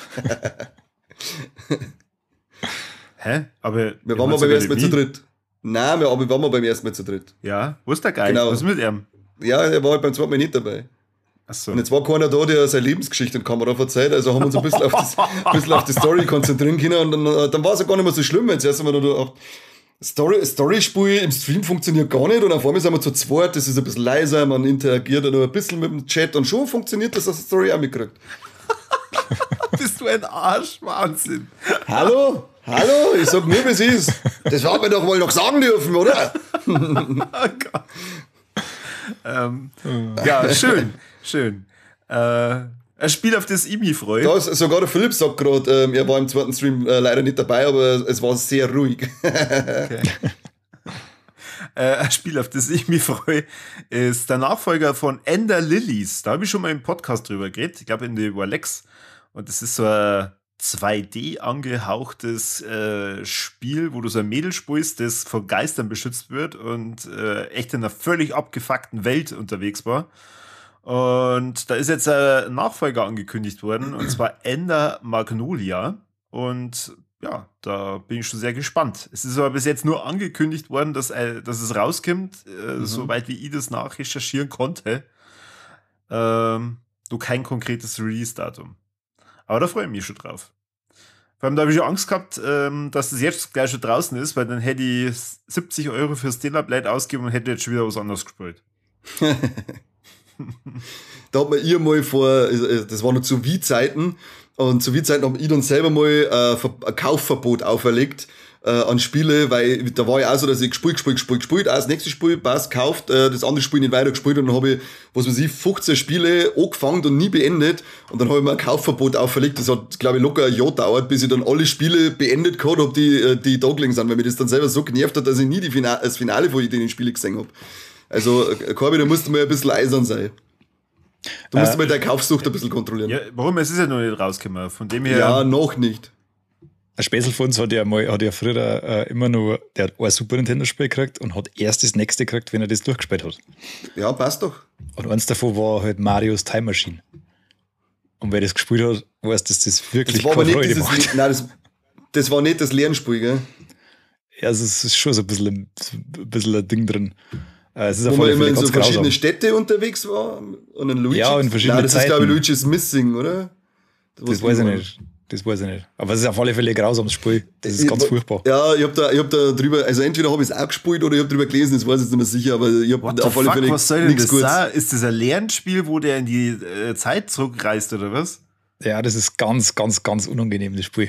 Hä? Aber wir waren mal beim ersten Mal zu dritt. Nein, wir waren mal beim ersten Mal zu dritt. Ja, wo ist der Geil? Genau. Was ist mit ihm? Ja, er war halt beim zweiten Mal nicht dabei. Achso. Und jetzt war keiner da, der seine Lebensgeschichte in die Kamera verzeiht, also haben wir uns ein bisschen auf die Story konzentrieren können und dann war es ja gar nicht mehr so schlimm, wenn zuerst einmal da Story-Spiel im Stream funktioniert gar nicht und auf einmal sind wir zu zweit, das ist ein bisschen leiser, man interagiert dann noch ein bisschen mit dem Chat und schon funktioniert das, dass die Story auch mitkriegt. Bist du ein Arsch? Wahnsinn. Hallo, ich sag nur, wie es ist. Das haben wir doch wohl noch sagen dürfen, oder? Oh Gott. Ja, schön. Ein Spiel, auf das ich mich freue. Sogar der Philipp sagt gerade, er war im zweiten Stream leider nicht dabei, aber es war sehr ruhig. Okay. Ein Spiel, auf das ich mich freue, ist der Nachfolger von Ender Lilies. Da habe ich schon mal im Podcast drüber geredet. Ich glaube in der Lex. Und das ist so ein 2D angehauchtes Spiel, wo du so ein Mädel spielst, das von Geistern beschützt wird und echt in einer völlig abgefuckten Welt unterwegs war. Und da ist jetzt ein Nachfolger angekündigt worden, und zwar Ender Magnolia. Und ja, da bin ich schon sehr gespannt. Es ist aber bis jetzt nur angekündigt worden, dass es rauskommt, soweit wie ich das nachrecherchieren konnte. Du kein konkretes Release-Datum. Aber da freue ich mich schon drauf. Vor allem, da habe ich schon Angst gehabt, dass das jetzt gleich schon draußen ist, weil dann hätte ich 70 € für Stellar Blade ausgegeben und hätte jetzt schon wieder was anderes gespielt. Da hat man ihr mal das war noch zu Wii-Zeiten, und zu Wii-Zeiten haben ich dann selber mal ein Kaufverbot auferlegt an Spiele, weil da war ja auch so, dass ich gespielt, auch das nächste Spiel, passt, gekauft, das andere Spiel nicht weiter gespielt, und dann habe ich, 15 Spiele angefangen und nie beendet, und dann habe ich mir ein Kaufverbot auferlegt. Das hat, glaube ich, locker ein Jahr gedauert, bis ich dann alle Spiele beendet gehabt habe, die da gelegen sind, weil mir das dann selber so genervt hat, dass ich nie das Finale von den Spielen gesehen habe. Also, Corby, da musst du mal ein bisschen eisern sein. Du musst mal deine Kaufsucht ein bisschen kontrollieren. Ja, warum? Es ist ja noch nicht rausgekommen. Von dem her. Ja, noch nicht. Ein Späßel von uns hat ja früher immer nur, der hat ein Super Nintendo-Spiel gekriegt und hat erst das nächste gekriegt, wenn er das durchgespielt hat. Ja, passt doch. Und eins davon war halt Marios Time Machine. Und wer das gespielt hat, weiß, dass das wirklich keine Freude macht. Nein, das war nicht das Lernspiel, gell? Ja, also es ist schon so ein bisschen ein Ding drin. Es ist wo man immer in so verschiedene Städte unterwegs war und ein Luigi. Ja, in verschiedenen das Zeiten. ist, glaube ich, Luigi's Missing, oder? Das weiß ich nicht. Aber es ist auf alle Fälle ein grausames Spiel. Das ist ganz furchtbar. Ja, ich hab da drüber, also entweder habe ich es auch gespielt oder ich habe drüber gelesen, das weiß ich jetzt nicht mehr sicher, aber ich habe auf alle Fälle was soll denn das sein? Ist das ein Lernspiel, wo der in die Zeit zurückreist, oder was? Ja, das ist ganz, ganz, ganz unangenehm, das Spiel.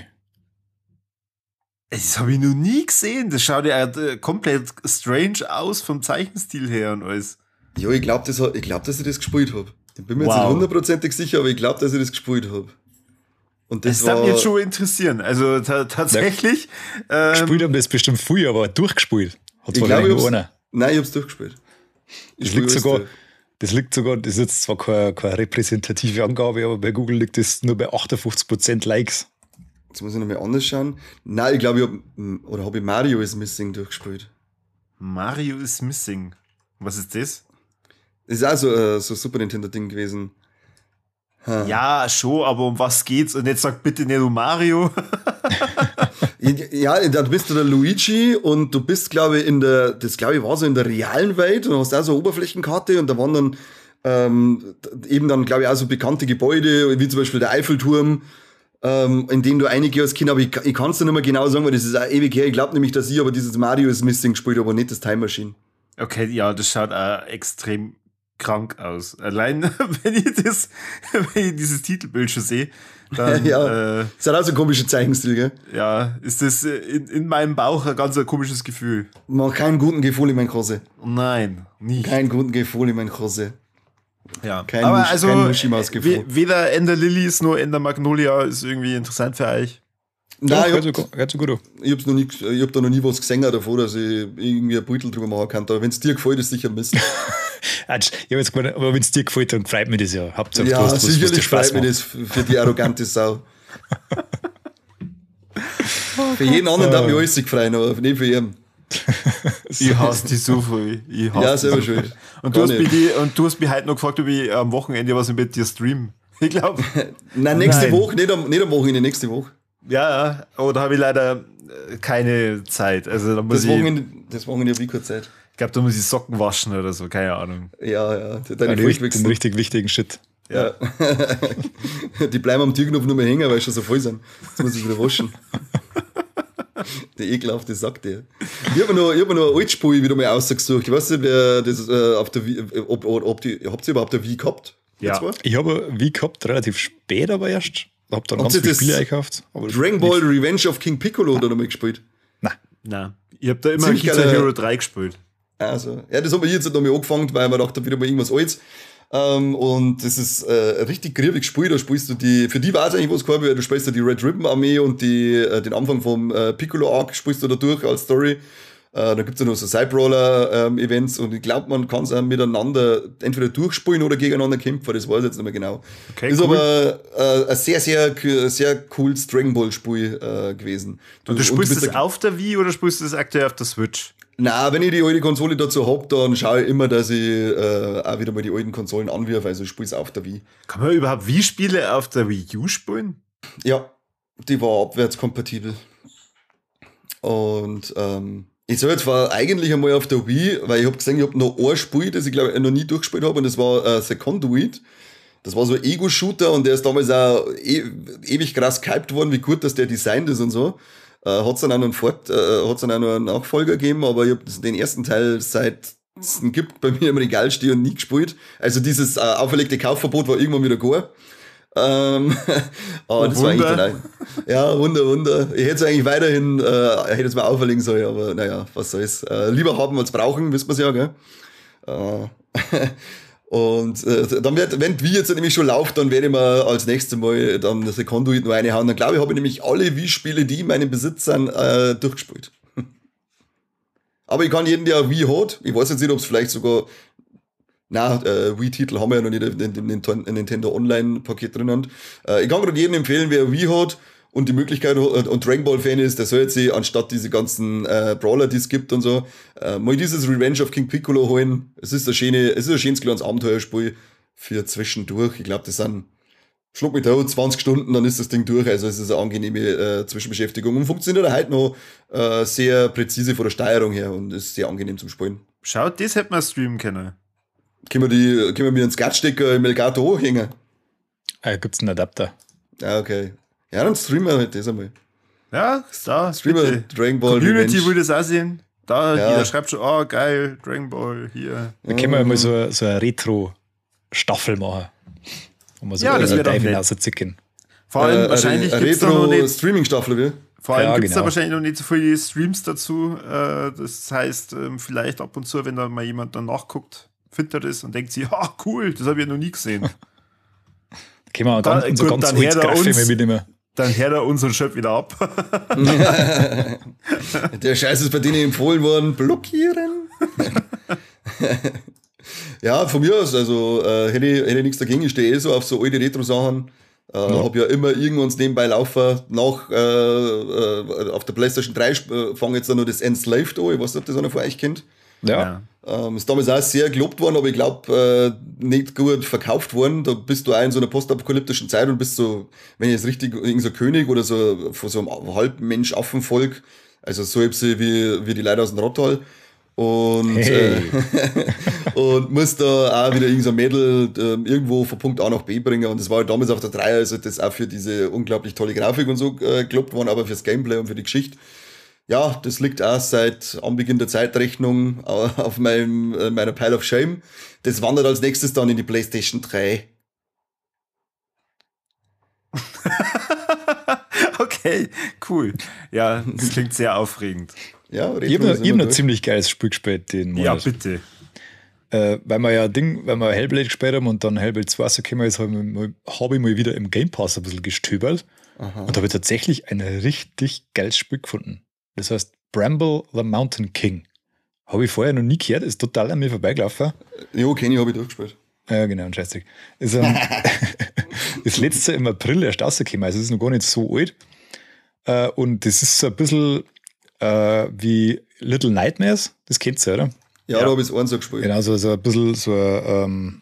Das habe ich noch nie gesehen. Das schaut ja komplett strange aus vom Zeichenstil her und alles. Ja, ich glaube, dass ich das gespielt habe. Ich bin mir jetzt nicht hundertprozentig sicher, aber ich glaube, dass ich das gespielt habe. Und das darf mich jetzt schon interessieren. Also tatsächlich. Gespielt haben das bestimmt früher, aber durchgespielt. Hat zwar einer. Nein, ich habe es durchgespielt. Das liegt sogar, das ist jetzt zwar keine repräsentative Angabe, aber bei Google liegt das nur bei 58% Likes. Jetzt muss ich nochmal anders schauen. Nein, ich glaube, habe ich Mario is Missing durchgespielt. Mario is Missing. Was ist das? Das ist auch so ein Super Nintendo-Ding gewesen. Ja, schon, aber um was geht's? Und jetzt sag bitte nicht um Mario. Ja, dann bist du der Luigi und du bist, glaube ich, war so in der realen Welt, und hast auch so eine Oberflächenkarte, und da waren dann glaube ich, auch so bekannte Gebäude, wie zum Beispiel der Eiffelturm, in denen du einige als Kind, aber ich kann es dir nicht mehr genau sagen, weil das ist auch ewig her. Ich glaube nämlich, dass ich aber dieses Mario is Missing gespielt habe, aber nicht das Time Machine. Okay, ja, das schaut auch extrem krank aus. Allein, wenn ich dieses Titelbild schon sehe, dann Ja, das hat auch so ein komischer Zeichenstil, gell? ja, ist das in meinem Bauch ein ganz komisches Gefühl. Man keinen guten Gefühl in mein Krose. Nein, nicht. Keinen guten Gefühl in mein Krose. Ja. Kein Aber Musch- also, kein Muschimaus-Gefühl. weder Ender Lilies noch Ender Magnolia ist irgendwie interessant für euch. Nein, Hört so gut an. ich hab da noch nie was gesehen davon, dass ich irgendwie ein Beutel drüber machen kann. Aber wenn es dir gefällt, ist sicher Mist. Ich habe jetzt gemeint, aber wenn es dir gefällt, dann freut mich das ja. Hauptsache, Ja, du hast was dir sicherlich Spaß freut mich macht. das für die arrogante Sau. Für jeden anderen darf mich alles sich freuen, aber nicht für ihn. Ich hasse dich so viel. Ich hasse Ja, dich selber so viel. schuld. Und Gar du hast mich heute noch gefragt, ob ich am Wochenende was mit dir stream. Ich glaube. Nein, nächste Nein. Woche, nicht am Wochenende, nächste Woche. Ja, aber da habe ich leider keine Zeit. Also da muss Das Wochenende habe ich keine Zeit. ich glaube, da muss ich Socken waschen oder so, keine Ahnung. Ja, Den deine Furchtwechsel. richtig wichtigen Shit. Ja. Die bleiben am Türknopf nur mehr hängen, weil sie schon so voll sind. Jetzt muss ich wieder waschen. Der ekelhafte Sack, der. Ich habe noch ein Altspiel wieder mal ausgesucht. Ich weiß nicht, wer das auf der Wii, habt ihr überhaupt eine Wii gehabt? Ja. Ihr zwei? Ich habe wie gehabt, relativ spät aber erst. Hab dann Habt ganz ihr viele das Spiele eingekauft. Aber Dragon Ball Revenge of King Piccolo da nochmal gespielt. Nein. Nein. Ich habe da immer Ziemlich Guitar geile- Hero 3 gespielt. Also, ja, das haben wir jetzt nochmal angefangen, weil wir dachten, wieder mal irgendwas Altes. Und das ist ein richtig griebiges Spiel. Da spielst du für die war es eigentlich was gehabt, weil du spielst ja die Red Ribbon Armee und den Anfang vom Piccolo Arc spielst du da durch als Story. Da gibt's ja noch so Side-Brawler-Events und ich glaube, man kann es auch miteinander entweder durchspielen oder gegeneinander kämpfen, das weiß ich jetzt nicht mehr genau. Okay, ist cool. aber ein sehr cooles Dragon Ball-Spiel gewesen. Und du spielst bist das auf der Wii oder spielst du das aktuell auf der Switch? Na, wenn ich die alte Konsole dazu hab, dann schaue ich immer, dass ich auch wieder mal die alten Konsolen anwirfe. Also ich spiele es auf der Wii. Kann man überhaupt Wii-Spiele auf der Wii U spielen? Ja, die war abwärtskompatibel. Und ich soll jetzt war eigentlich einmal auf der Wii, weil ich habe gesehen, ich habe noch ein Spiel, das ich glaube noch nie durchgespielt habe, und das war The Conduit. Das war so ein Ego-Shooter und der ist damals auch ewig krass gehypt worden, wie gut dass der designt ist und so. Hat's dann auch noch einen Nachfolger gegeben, aber ich habe den ersten Teil seit es ihn gibt bei mir im Regal stehen und nie gespielt. Also dieses auferlegte Kaufverbot war irgendwann wieder gar. Aber das war eigentlich dann auch, ja, Wunder. Ich hätte es eigentlich weiterhin, hätte es mal auferlegen sollen, aber naja, was soll's. Lieber haben als brauchen, wissen wir's ja, gell? Und dann wenn Wii jetzt nämlich schon läuft, dann werde ich mir als nächstes Mal dann das Conduit noch reinhauen. Dann glaube ich, habe ich nämlich alle Wii-Spiele, die in meinem Besitz sind, durchgespielt. Aber ich kann jeden, der eine Wii hat, ich weiß jetzt nicht, ob es vielleicht sogar, Wii-Titel haben wir ja noch nicht in dem Nintendo Online-Paket drin. Und, ich kann gerade jedem empfehlen, wer Wii hat und die Möglichkeit hat und Dragon Ball Fan ist, der soll jetzt sich anstatt diese ganzen Brawler, die es gibt und so, mal dieses Revenge of King Piccolo holen. Es ist ein schönes kleines Abenteuerspiel für zwischendurch. Ich glaube, das sind, schluck mich da, 20 Stunden, dann ist das Ding durch. Also es ist eine angenehme Zwischenbeschäftigung und funktioniert halt noch sehr präzise von der Steuerung her und ist sehr angenehm zum Spielen. Schaut, das hätte man streamen können. Können wir mir einen Skatstecker im Elgato hochhängen? Gibt's einen Adapter? Ja, okay. Ja, dann streamen wir halt das einmal. Ja, da. Streamer bitte. Dragon Ball Community Revenge. will das auch sehen. Da, Ja. jeder schreibt schon, oh geil, Dragon Ball, hier. Da können wir mal so eine Retro-Staffel machen. Wo wir so Ja, das wär doch nett. hinauszicken. Vor allem wahrscheinlich eine gibt's da noch nicht, Retro-Streaming-Staffel, wie? vor allem Ja, gibt's da genau. wahrscheinlich noch nicht so viele Streams dazu. Das heißt, vielleicht ab und zu, wenn da mal jemand dann nachguckt, findet er das und denkt sich, ah cool, das habe ich ja noch nie gesehen. Können wir Da- dann so gut, ganz dann altes her da Grafik uns. mal mitnehmen. Dann hört er unseren Chef wieder ab. Der Scheiß ist bei denen empfohlen worden. Blockieren. Ja, von mir aus, also hätte ich nichts dagegen. Ich stehe so auf so alte Retro-Sachen. Hab ja immer irgendwann nebenbei laufen. Auf der PlayStation 3 fange jetzt dann noch das Enslaved an. Ich weiß nicht, ob das einer von euch kennt. Ja. Ist damals auch sehr gelobt worden, aber ich glaube, nicht gut verkauft worden. Da bist du auch in so einer postapokalyptischen Zeit und bist so, wenn ich jetzt richtig, irgend so König oder so von so einem Halbmensch-Affenvolk, also so wie die Leute aus dem Rottal. Und, Hey. und musst da auch wieder irgend so ein Mädel irgendwo von Punkt A nach B bringen. Und das war halt damals auf der 3, also das auch für diese unglaublich tolle Grafik und so gelobt worden, aber fürs Gameplay und für die Geschichte. Ja, das liegt auch seit Anbeginn der Zeitrechnung auf meiner Pile of Shame. Das wandert als nächstes dann in die PlayStation 3. Okay, cool. Ja, das klingt sehr aufregend. Ja, Ich habe noch ein ziemlich geiles Spiel gespielt den Monat. Ja, bitte. Weil wir Hellblade gespielt haben und dann Hellblade 2 rausgekommen ist, habe ich mal wieder im Game Pass ein bisschen gestöbert. Aha. Und habe tatsächlich ein richtig geiles Spiel gefunden. Das heißt Bramble the Mountain King. Habe ich vorher noch nie gehört, ist total an mir vorbeigelaufen. Ja, Kenny habe ich durchgespielt. Ja, genau, ein Scheißdreck. Ist das letzte im April erst rausgekommen, also es ist noch gar nicht so alt. Und das ist so ein bisschen wie Little Nightmares, das kennt ihr, oder? Ja, da habe ich es eins so gespielt. Genau, so ein bisschen so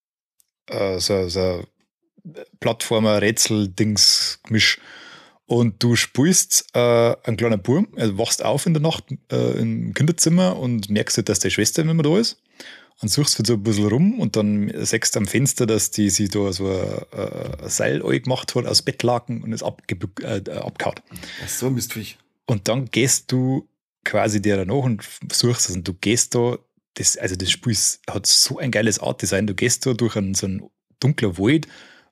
Plattformer-Rätsel-Dings-Gemisch. Und du spielst einen kleinen Burm, also wachst auf in der Nacht im Kinderzimmer und merkst halt, dass deine Schwester nicht mehr da ist. Und suchst halt so ein bisschen rum und dann siehst du am Fenster, dass die sich da so ein Seil gemacht hat aus Bettlaken und ist abgehauen. Ach so, Mistviech. Und dann gehst du quasi der nach und suchst es. Und du gehst da, das Spiel hat so ein geiles Art-Design. Du gehst da durch so einen dunklen Wald,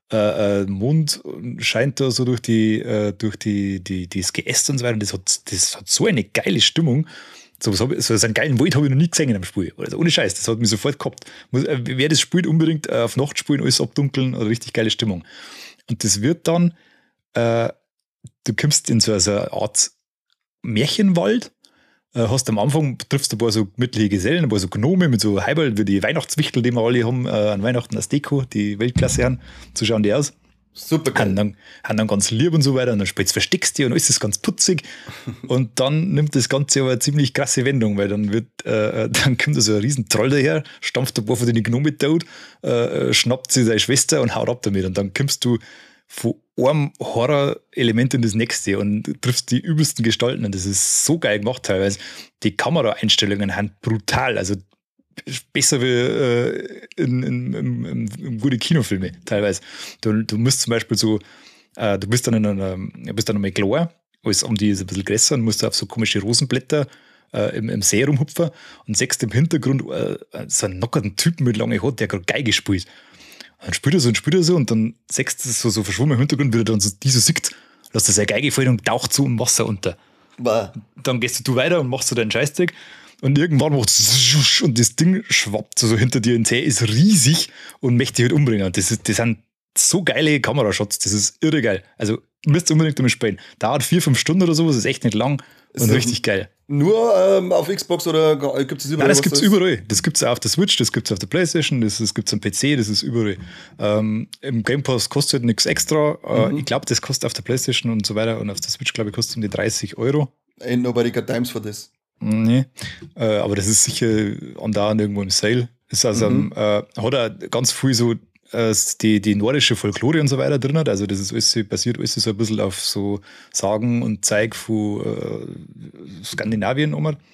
Mond scheint da so durch das Geäst und so weiter. Und das hat so eine geile Stimmung. So einen geilen Wald habe ich noch nie gesehen in einem Spiel. Also ohne Scheiß, das hat mich sofort gehabt. Wer das spielt, unbedingt auf Nacht spielen, alles abdunkeln, oder richtig geile Stimmung. Und das wird dann, du kommst in so eine Art Märchenwald, hast am Anfang, triffst du ein paar so gemütliche Gesellen, ein paar so Gnome mit so Heiberl, wie die Weihnachtswichtel, die wir alle haben, an Weihnachten als Deko, die Weltklasse haben. So schauen die aus. Super geil. Haben dann ganz lieb und so weiter. Und dann später versteckst du die und alles ist ganz putzig. Und dann nimmt das Ganze aber eine ziemlich krasse Wendung, weil dann dann kommt da so ein riesen Troll daher, stampft ein paar von den Gnome tot, schnappt sie seine Schwester und haut ab damit. Und dann kommst du von einem Horror-Element in das nächste und triffst die übelsten Gestalten. Und das ist so geil gemacht teilweise. Die Kameraeinstellungen sind brutal. Also besser wie in gute Kinofilme teilweise. Du musst zum Beispiel so, du bist dann einmal klar, alles um die ist ein bisschen größer und musst auf so komische Rosenblätter im See rumhupfen und siehst im Hintergrund so einen nackerten Typen mit langen Haaren, der gerade Geige spielt. Dann spielt er so und dann siehst du so verschwommen im Hintergrund, wie er dann so diese sieht, lässt er seine Geige fallen und taucht so im Wasser unter. Wow. Dann gehst du weiter und machst so deinen Scheißdreck und irgendwann macht es und das Ding schwappt so hinter dir ins See, ist riesig und möchte dich halt umbringen. Und das sind so geile Kamerashots, das ist irre geil. Also müsst ihr unbedingt damit spielen. Dauert 4-5 Stunden oder so, das ist echt nicht lang und richtig geil. Nur auf Xbox oder gibt es überall? Nein, das gibt es überall. Das gibt es auch auf der Switch, das gibt es auf der Playstation, das gibt es am PC, das ist überall. Im Game Pass kostet nichts extra. Ich glaube, das kostet auf der Playstation und so weiter und auf der Switch, glaube ich, kostet es um die 30 €. Ain't nobody got times for this. Nee, aber das ist sicher andauernd irgendwo im Sale. Ist also, hat auch ganz viel so die nordische Folklore und so weiter drin hat. Also das ist alles, basiert alles so ein bisschen auf so Sagen und Zeig von Skandinavien.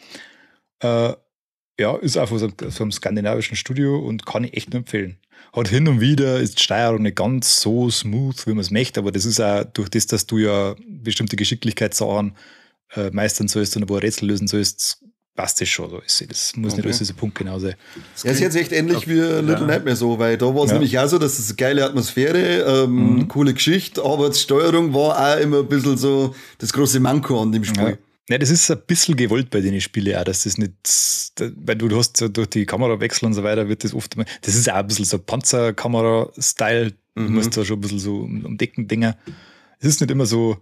Ja, ist auch von so einem skandinavischen Studio und kann ich echt nur empfehlen. Hat hin und wieder ist die Steuerung nicht ganz so smooth, wie man es möchte, aber das ist auch durch das, dass du ja bestimmte Geschicklichkeitssachen meistern sollst und ein paar Rätsel lösen sollst, passt das schon. Das muss nicht alles dieser Punkt genau sein. Ja, ist jetzt echt ähnlich wie Little Nightmare so, weil da war es nämlich auch so, dass es eine geile Atmosphäre, coole Geschichte, aber die Steuerung war auch immer ein bisschen so das große Manko an dem Spiel. Ja, das ist ein bisschen gewollt bei den Spielen auch, dass das nicht, weil du hast so durch die Kamerawechsel und so weiter, wird das oft, das ist auch ein bisschen so Panzerkamera-Style, du musst da schon ein bisschen so umdecken Dinger. Es ist nicht immer so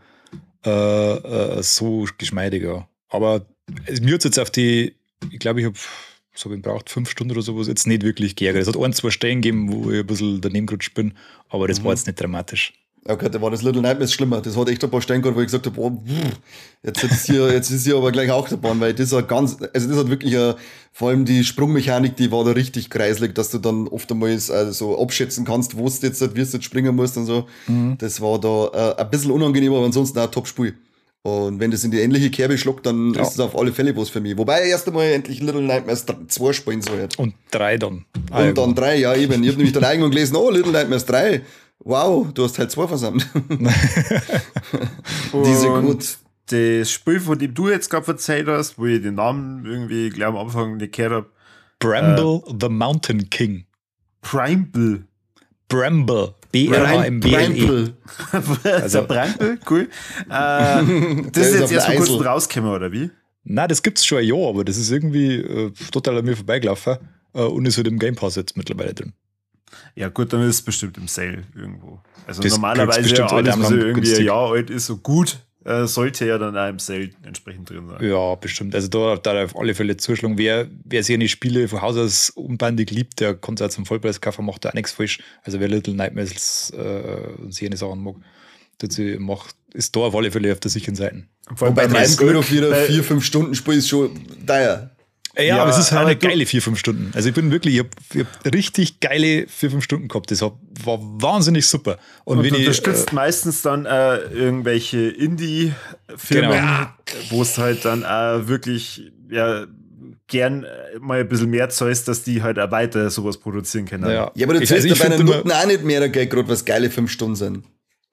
so geschmeidiger. Aber mir hat es jetzt auf die, ich glaube, ich habe so gebraucht 5 Stunden oder sowas, jetzt nicht wirklich geärgert. Es hat 1-2 Stellen gegeben, wo ich ein bisschen daneben gerutscht bin, aber das war jetzt nicht dramatisch. Okay, da war das Little Nightmares schlimmer. Das hat echt ein paar Stellen gehabt, wo ich gesagt habe, oh, jetzt ist hier aber gleich auch der Bahn, weil das hat das hat wirklich vor allem die Sprungmechanik, die war da richtig kreislig, dass du dann oft einmal so abschätzen kannst, wo du jetzt, wie du jetzt springen musst und so. Das war da ein bisschen unangenehm, aber ansonsten auch ein Top-Spiel. Und wenn das in die ähnliche Kerbe schluckt, dann ist es auf alle Fälle was für mich. Wobei erst einmal endlich Little Nightmares 2 spielen soll. Und 3 dann. Und dann 3, ja eben. Ich habe nämlich dann irgendwann gelesen, oh, Little Nightmares 3. Wow, du hast halt 2 versammelt. Die sind gut. das Spiel, von dem du jetzt gerade erzählt hast, wo ich den Namen irgendwie gleich am Anfang nicht gehört habe. Bramble the Mountain King. Bramble. Bramble. B-R-A-M-B-L-E. Also Bramble, cool. Das ist jetzt erst vor kurzem rausgekommen, oder wie? Nein, das gibt's schon ein Jahr, aber das ist irgendwie total an mir vorbeigelaufen und ist halt im Game Pass jetzt mittlerweile drin. Ja gut, dann ist es bestimmt im Sale irgendwo. Also Das normalerweise bestimmt alles, was irgendwie günstig. ein Jahr alt ist, so gut, sollte ja dann auch im Sale entsprechend drin sein. Ja, bestimmt. Also da auf alle Fälle zuschlagen. Wer sich eine Spiele von Haus aus unbandig liebt, der kann es auch zum Vollpreis kaufen, macht da auch nichts falsch. Also wer Little Nightmares und so eine Sachen mag, ist da auf alle Fälle auf der sicheren Seite. Vor allem bei 30 Euro für 4-5 Stunden Spiel ist schon teuer. Ja, aber es ist halt eine geile 4-5 Stunden. Also ich hab richtig geile 4-5 Stunden gehabt. Das war wahnsinnig super. Und du unterstützt meistens dann irgendwelche Indie-Firmen, Genau. wo es halt dann wirklich gern mal ein bisschen mehr zahlst, dass die halt auch weiter sowas produzieren können. Ja, Ja, aber du zahlst ja bei den Nutten auch nicht mehr Geld, gerade was geile 5 Stunden sind.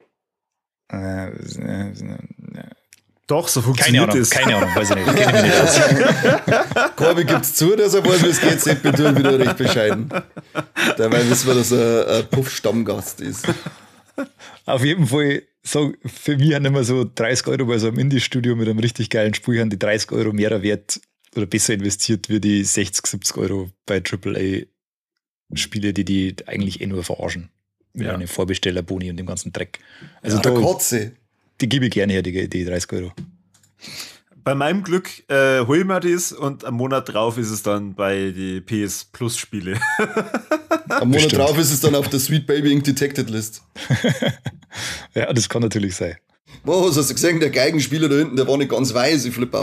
Doch, so funktioniert das. Keine Ahnung, weiß ich nicht. Kenn ich mich nicht aus. Corby gibt's zu, dass er weiß, wie es geht, Seppi tun wieder recht bescheiden. Dabei wissen wir, dass er ein Puff-Stammgast ist. Auf jeden Fall, so, für mich haben immer so 30 Euro bei so einem Indie-Studio mit einem richtig geilen Spiel, haben die 30 Euro mehr wert oder besser investiert wie die 60, 70 Euro bei AAA-Spiele, die eigentlich nur verarschen. Mit einem Vorbesteller-Boni und dem ganzen Dreck. Also Ja, Kotze. die gebe ich gerne her, die 30 Euro. Bei meinem Glück hol ich mir das und am Monat drauf ist es dann bei die PS Plus Spiele. Am Monat Bestimmt. drauf ist es dann auf der Sweet Baby Inc. Detected List. Ja, das kann natürlich sein. Was hast du gesehen? Der Geigenspieler da hinten, der war nicht ganz weiß. Ich flippe aus.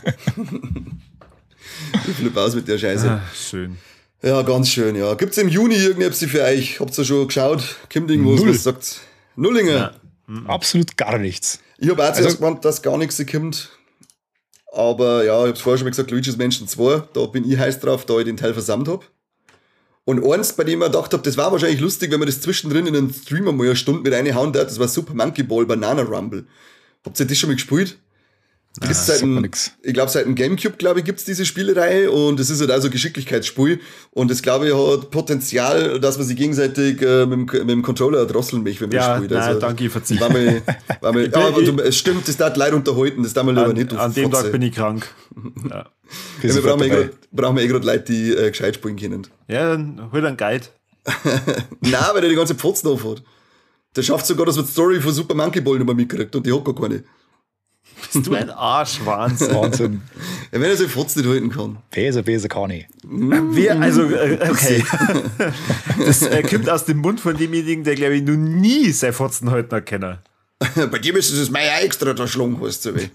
Ich flippe aus mit der Scheiße. Schön. Ja, ganz schön, ja. Gibt's im Juni irgendetwas für euch? Habt ihr schon geschaut? Kommt irgendwas, Null. was sagt? Nullinger. Ja. Absolut gar nichts. Ich habe auch zuerst Also- gemeint, dass gar nichts kommt. Aber ja, ich hab's vorher schon mal gesagt, Luigi's Mansion 2, da bin ich heiß drauf, da ich den Teil versammelt hab. Und eins, bei dem ich mir gedacht hab, das war wahrscheinlich lustig, wenn man das zwischendrin in einen Streamer mal eine Stunde mit reinhauen darf, das war Super Monkey Ball Banana Rumble. Habt ihr das schon mal gespielt? Ist seit sagt mir dem, nix. ich glaube, seit dem Gamecube, glaube ich, gibt's diese Spielereihe und es ist halt also ein Geschicklichkeitsspiel und das, glaube ich, hat Potenzial, dass man sich gegenseitig mit dem Controller drosseln möchte, wenn man Ja, spielt. nein, danke, ich verzichte. War mal, ja, aber es stimmt, das darf Leute unterhalten, das darf man lieber nicht. du An dem Fotze. Tag bin ich krank. Ja, Ja, wir brauchen eh gerade Leute, die gescheit spielen können. ja dann hol einen Guide. Nein, weil der die ganze Pfotzen aufhat. Der schafft sogar, dass man die Story von Super Monkey Ball nicht mehr mitkriegt und die hat gar keine. Bist du ein Arsch, Wahnsinn. Wahnsinn. Ja, wenn er sich Pfotzen nicht halten kann. Bese kann ich. Okay. Das kommt aus dem Mund von demjenigen, der, glaube ich, noch nie sein Fotzen heute noch kennen. Bei dir ist es mein extra der Schlung, weißt du weh.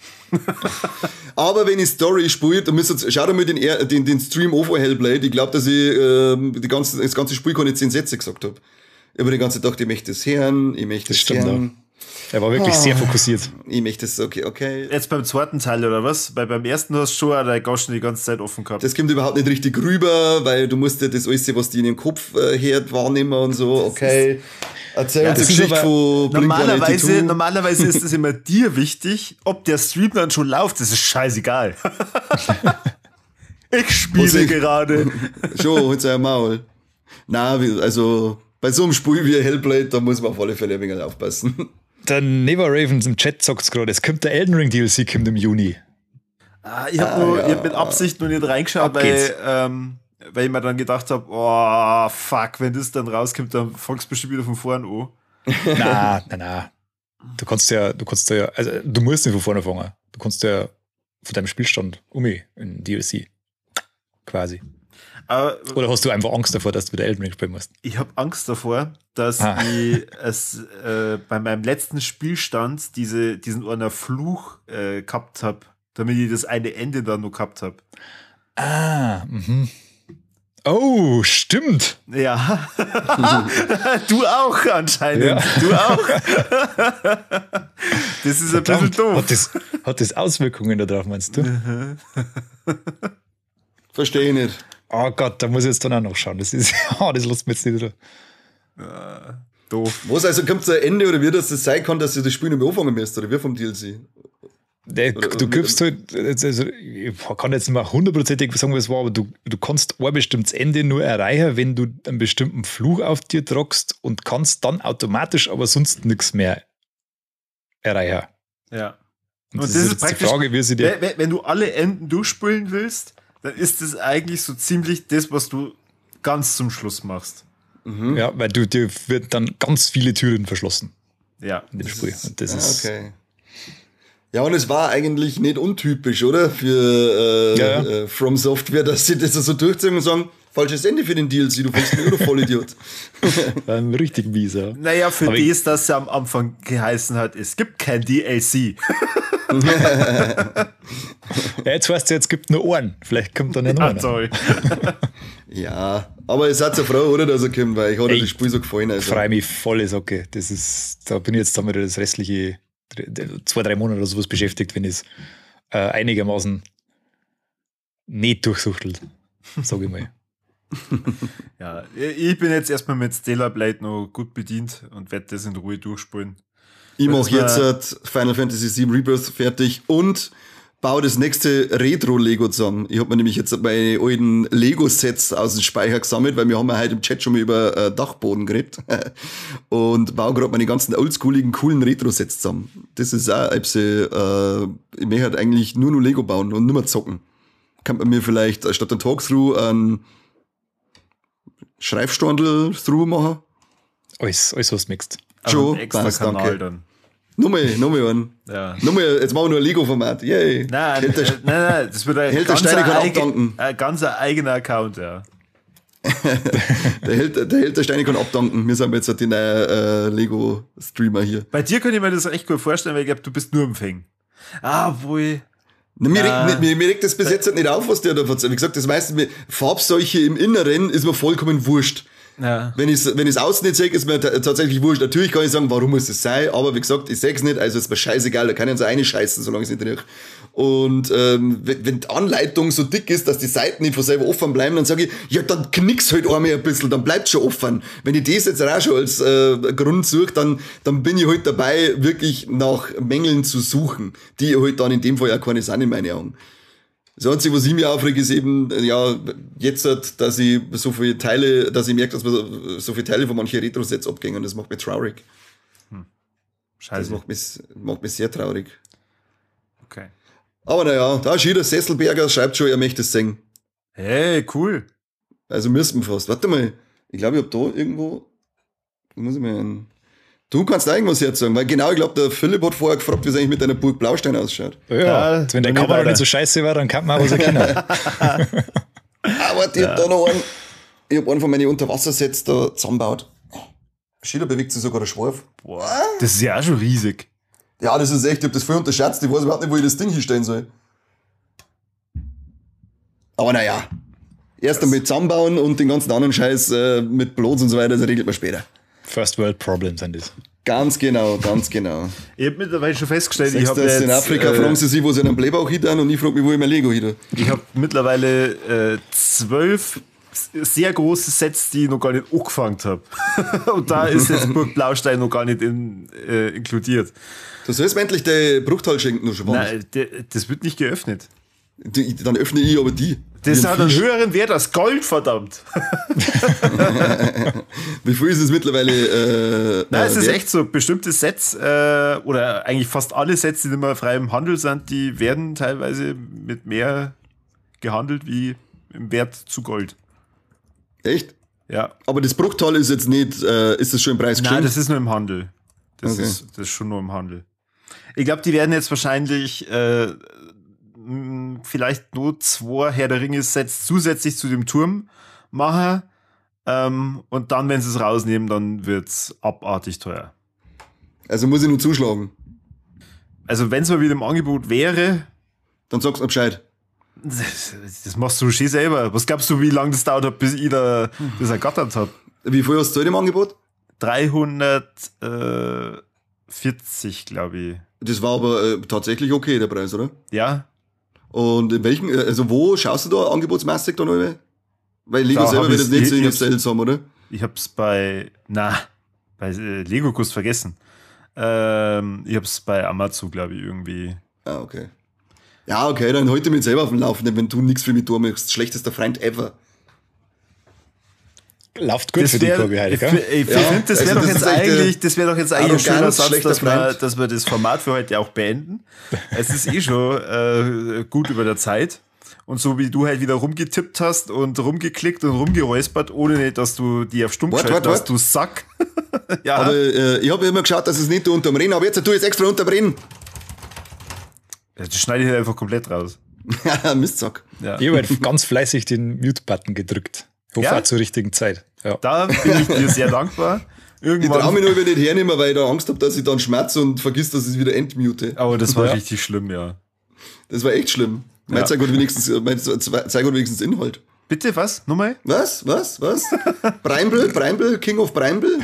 Aber wenn ich Story spiele, dann müsst ihr, schau dir mal den Stream an von Hellblade. Ich glaube, dass ich das ganze Spiel keine 10 Sätze gesagt habe. Ich habe die ganze Zeit gedacht, ich möchte es hören, ich möchte es stimmt, hören. Er war wirklich sehr fokussiert. Ich möchte es, okay. Jetzt beim zweiten Teil, oder was? Weil beim ersten hast du schon deine Goschen die ganze Zeit offen gehabt. Das kommt überhaupt nicht richtig rüber, weil du musst ja das alles, was die in den Kopf hört, wahrnehmen und so, okay. Erzähl uns das die ist Geschichte von Blink-182. Normalerweise ist es immer dir wichtig, ob der Stream dann schon läuft, das ist scheißegal. Ich spiele gerade. Schon, holt's euer Maul. Nein, also bei so einem Spiel wie Hellblade, da muss man auf alle Fälle ein wenig aufpassen. Der Never Ravens im Chat sagt es gerade, es kommt der Elden Ring DLC kommt im Juni. Ich hab mit Absicht noch nicht reingeschaut, Ab geht's. weil ich mir dann gedacht habe, oh fuck, wenn das dann rauskommt, dann fangst du bestimmt wieder von vorne an. Na. Du musst nicht von vorne fangen. Du kannst ja von deinem Spielstand in DLC. Quasi. Aber Oder hast du einfach Angst davor, dass du wieder Elden Ring spielen musst? ich habe Angst davor, dass ich es bei meinem letzten Spielstand diesen einer Fluch gehabt habe, damit ich das eine Ende dann noch gehabt habe. Oh, stimmt. Ja. Du auch anscheinend. Ja. Du auch. Das ist ein bisschen Verdammt, doof. hat das Auswirkungen darauf, meinst du? Verstehe ich nicht. Oh Gott, da muss ich jetzt dann auch noch schauen. Das lässt mir jetzt nicht wieder. Doof. Was, also kommt zu einem Ende oder wie das sein kann, dass ihr das Spiel nicht mehr anfangen müsst, oder wie vom DLC? Du gibst halt, also ich kann jetzt nicht mal hundertprozentig sagen, was es war, aber du kannst ein bestimmtes Ende nur erreichen, wenn du einen bestimmten Fluch auf dir tragst und kannst dann automatisch aber sonst nichts mehr erreichen. Ja. Und das ist jetzt die Frage, wie sie dir. Wenn du alle Enden durchspülen willst, dann ist das eigentlich so ziemlich das, was du ganz zum Schluss machst. Ja, weil dir wird dann ganz viele Türen verschlossen. Ja. In dem Spiel. Und das ist. Okay. Ja, und es war eigentlich nicht untypisch, oder? Für From Software, dass sie das so durchziehen und sagen, falsches Ende für den DLC, du bist nur Vollidiot. Richtig mies, ja. Naja, für das, dass es am Anfang geheißen hat, es gibt kein DLC. Ja, jetzt weißt du, jetzt gibt nur Ohren. Vielleicht kommt dann ja noch einer. Sorry. Ja, aber ihr seid ja froh, oder, dass er kommt, weil ich hatte das Spiel so gefallen. Also. Ich freue mich volle Socke. Da bin ich jetzt damit das restliche 2-3 Monate oder sowas beschäftigt, wenn ich es einigermaßen nicht durchsuchtelt, sage ich mal. Ja, ich bin jetzt erstmal mit Stellar Blade noch gut bedient und werde das in Ruhe durchspielen. Ich mache jetzt Final Fantasy VII Rebirth fertig und baue das nächste Retro-Lego zusammen. Ich habe mir nämlich jetzt meine alten Lego-Sets aus dem Speicher gesammelt, weil wir haben ja heute im Chat schon mal über Dachboden geredet und baue gerade meine ganzen oldschooligen, coolen Retro-Sets zusammen. Das ist auch, ich möchte halt eigentlich nur noch Lego bauen und nicht mehr zocken. Kann man mir vielleicht statt ein Talkthrough ein Schreibstandel-Through machen? Alles was du mixt. Joe, extra passt, Kanal danke. dann. Nochmal einen. Ja. Nochmal, jetzt machen wir nur ein Lego-Format. Yay. Nein, das wird ein Hält der Steine kann abdanken. Ein ganz eigener Account, ja. Der Held der Steine kann abdanken. Wir sind jetzt halt die neuen Lego-Streamer hier. Bei dir könnte ich mir das echt gut vorstellen, weil ich glaube, du bist nur im Fang. Wohl. Mir regt das bis jetzt nicht auf, was der da erzählt. Wie gesagt, das meiste Farbseuche im Inneren ist mir vollkommen wurscht. Ja. Wenn ich es außen nicht sehe, ist mir tatsächlich wurscht. Natürlich kann ich sagen, warum muss das sein, aber wie gesagt, ich sehe es nicht, also ist mir scheißegal, da kann ich so eine scheißen, solange ich es nicht rieche. Und wenn die Anleitung so dick ist, dass die Seiten nicht von selber offen bleiben, dann sage ich, ja, dann knick's halt einmal ein bisschen, dann bleibt schon offen. Wenn ich das jetzt auch schon als Grund suche, dann bin ich halt dabei, wirklich nach Mängeln zu suchen, die halt dann in dem Fall ja keine sind in meinen Augen. Das Einzige, was ich mir aufrege, ist eben, ja, jetzt, dass ich so viele Teile, dass ich merke, dass mir so viele Teile von manchen Retro-Sets abgehen und das macht mich traurig. Scheiße. Das macht mich sehr traurig. Okay. Aber naja, da ist jeder Sesselberger, schreibt schon, er möchte es singen. Hey, cool. Also müssen wir fast. Warte mal, ich glaube, ich habe da irgendwo, du kannst da irgendwas jetzt sagen, weil genau, ich glaube, der Philipp hat vorher gefragt, wie es eigentlich mit deiner Burg Blaustein ausschaut. Ja, wenn der Kamera nicht so scheiße war, dann kann man auch was erkennen. Aber ich hab da noch einen, ich hab einen von meinen Unterwassersets da zusammengebaut. Schiller bewegt sich sogar der Schwarf. Boah, das ist ja auch schon riesig. Ja, das ist echt, ich hab das voll unterschätzt, ich weiß überhaupt nicht, wo ich das Ding hinstellen soll. Aber naja, erst einmal zusammenbauen und den ganzen anderen Scheiß mit Blots und so weiter, das regelt man später. First World Problems sind das. Ganz genau, ganz genau. Ich habe mittlerweile schon festgestellt, Ich habe in Afrika fragen sie sich, wo sie einen Blähbauch hin und ich frage mich, wo ich mein Lego hin. Ich habe mittlerweile 12 sehr große Sets, die ich noch gar nicht angefangen habe. Und da ist jetzt Burg Blaustein noch gar nicht inkludiert. Du sollst mir endlich den Bruchteil schenken, nur schon. Nein, das wird nicht geöffnet. Dann öffne ich aber die. Das hat einen höheren Wert als Gold, verdammt. Wie viel ist es mittlerweile? Nein, es ist echt so. Bestimmte Sets oder eigentlich fast alle Sets, die nicht mehr frei im Handel sind, die werden teilweise mit mehr gehandelt wie im Wert zu Gold. Echt? Ja. Aber das Bruchteil ist jetzt nicht, ist das schon im Preis Nein, das ist nur im Handel. Das Okay. ist schon nur im Handel. Ich glaube, die werden jetzt wahrscheinlich vielleicht nur 2 Herr der Ringe-Sets zusätzlich zu dem Turm machen. Und dann, wenn sie es rausnehmen, dann wird es abartig teuer. Also muss ich nur zuschlagen. Also, wenn es mal wieder im Angebot wäre, Dann sagst du mir Bescheid. das machst du schon selber. Was glaubst du, wie lange das dauert hat, bis ich das ergattert habe? Wie viel hast du im Angebot? 340, glaube ich. Das war aber tatsächlich okay, der Preis, oder? Ja. Und in welchen, also wo schaust du da angebotsmäßig dann über? Weil Lego Da selber hab wird ich's- das nicht so ich- in der ich- Sales haben, oder? Ich hab's bei Lego-Kurs vergessen. Ich hab's bei Amazon, glaube ich, irgendwie Ah, okay. Ja, okay, dann heute mich selber auf dem Laufenden, wenn du nichts für mich durchmachst. Schlechtester Freund ever. Läuft gut für die Corby heute, gell? Ich finde, das wäre doch, wär doch jetzt eigentlich ein schöner Satz, dass wir das Format für heute auch beenden. Es ist eh schon gut über der Zeit. Und so wie du halt wieder rumgetippt hast und rumgeklickt und rumgeräuspert, ohne dass du die auf Stumm geschaltet hast, du Sack. Ja. Aber ich habe immer geschaut, dass es nicht unterm Rennen, aber jetzt tue ich es extra unterm Rennen. Das schneide ich halt einfach komplett raus. Mistsack. Ja. Ich habe halt ganz fleißig den Mute-Button gedrückt. Ich hoffe auch zur richtigen Zeit. Ja. Da bin ich dir sehr dankbar. Irgendwann. Ich traue mich nur nicht hernehmen, weil ich da Angst habe, dass ich dann schmerze und vergiss, dass ich es wieder entmute. Aber das war richtig schlimm, ja. Das war echt schlimm. Mein zeigt wenigstens Inhalt. Bitte, was? Nochmal? Was? Breimbel, King of Breimbel?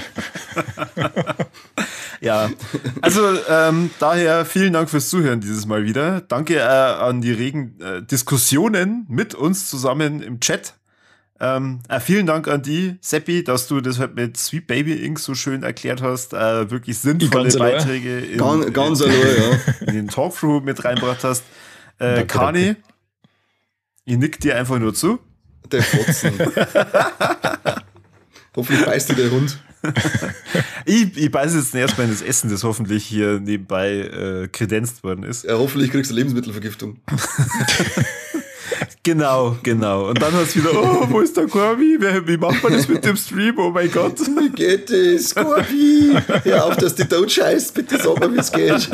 Ja, also daher vielen Dank fürs Zuhören dieses Mal wieder. Danke an die regen Diskussionen mit uns zusammen im Chat. Vielen Dank an die, Seppi, dass du das halt mit Sweet Baby Inc. so schön erklärt hast. Wirklich sinnvolle Beiträge in den Talkthrough mit reingebracht hast. Kani, ich nick dir einfach nur zu. Der Fotzen. Hoffentlich beißt dir der Hund. Ich beiße jetzt erstmal in das Essen, das hoffentlich hier nebenbei kredenzt worden ist. Ja, hoffentlich kriegst du Lebensmittelvergiftung. Genau. Und dann hast du wieder, wo ist der Corby? Wie macht man das mit dem Stream? Oh mein Gott. Wie geht das, Corby? Hör auf, dass die tot scheißt. Bitte sag mal, wie es geht.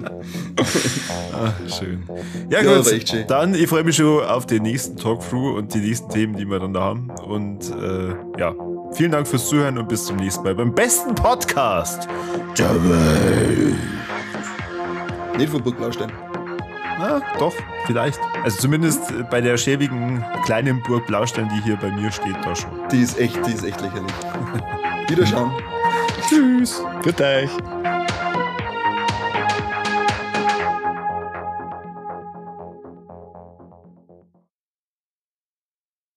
Schön. Ja, gut. Schön. Dann, ich freue mich schon auf den nächsten Talkthrough und die nächsten Themen, die wir dann da haben. Und vielen Dank fürs Zuhören und bis zum nächsten Mal beim besten Podcast. Nicht von Burg Blaustein. Na, doch, vielleicht. Also zumindest bei der schäbigen kleinen Burg Blaustein, die hier bei mir steht, da schon. Die ist echt lächerlich. Wiederschauen. Tschüss. Für euch.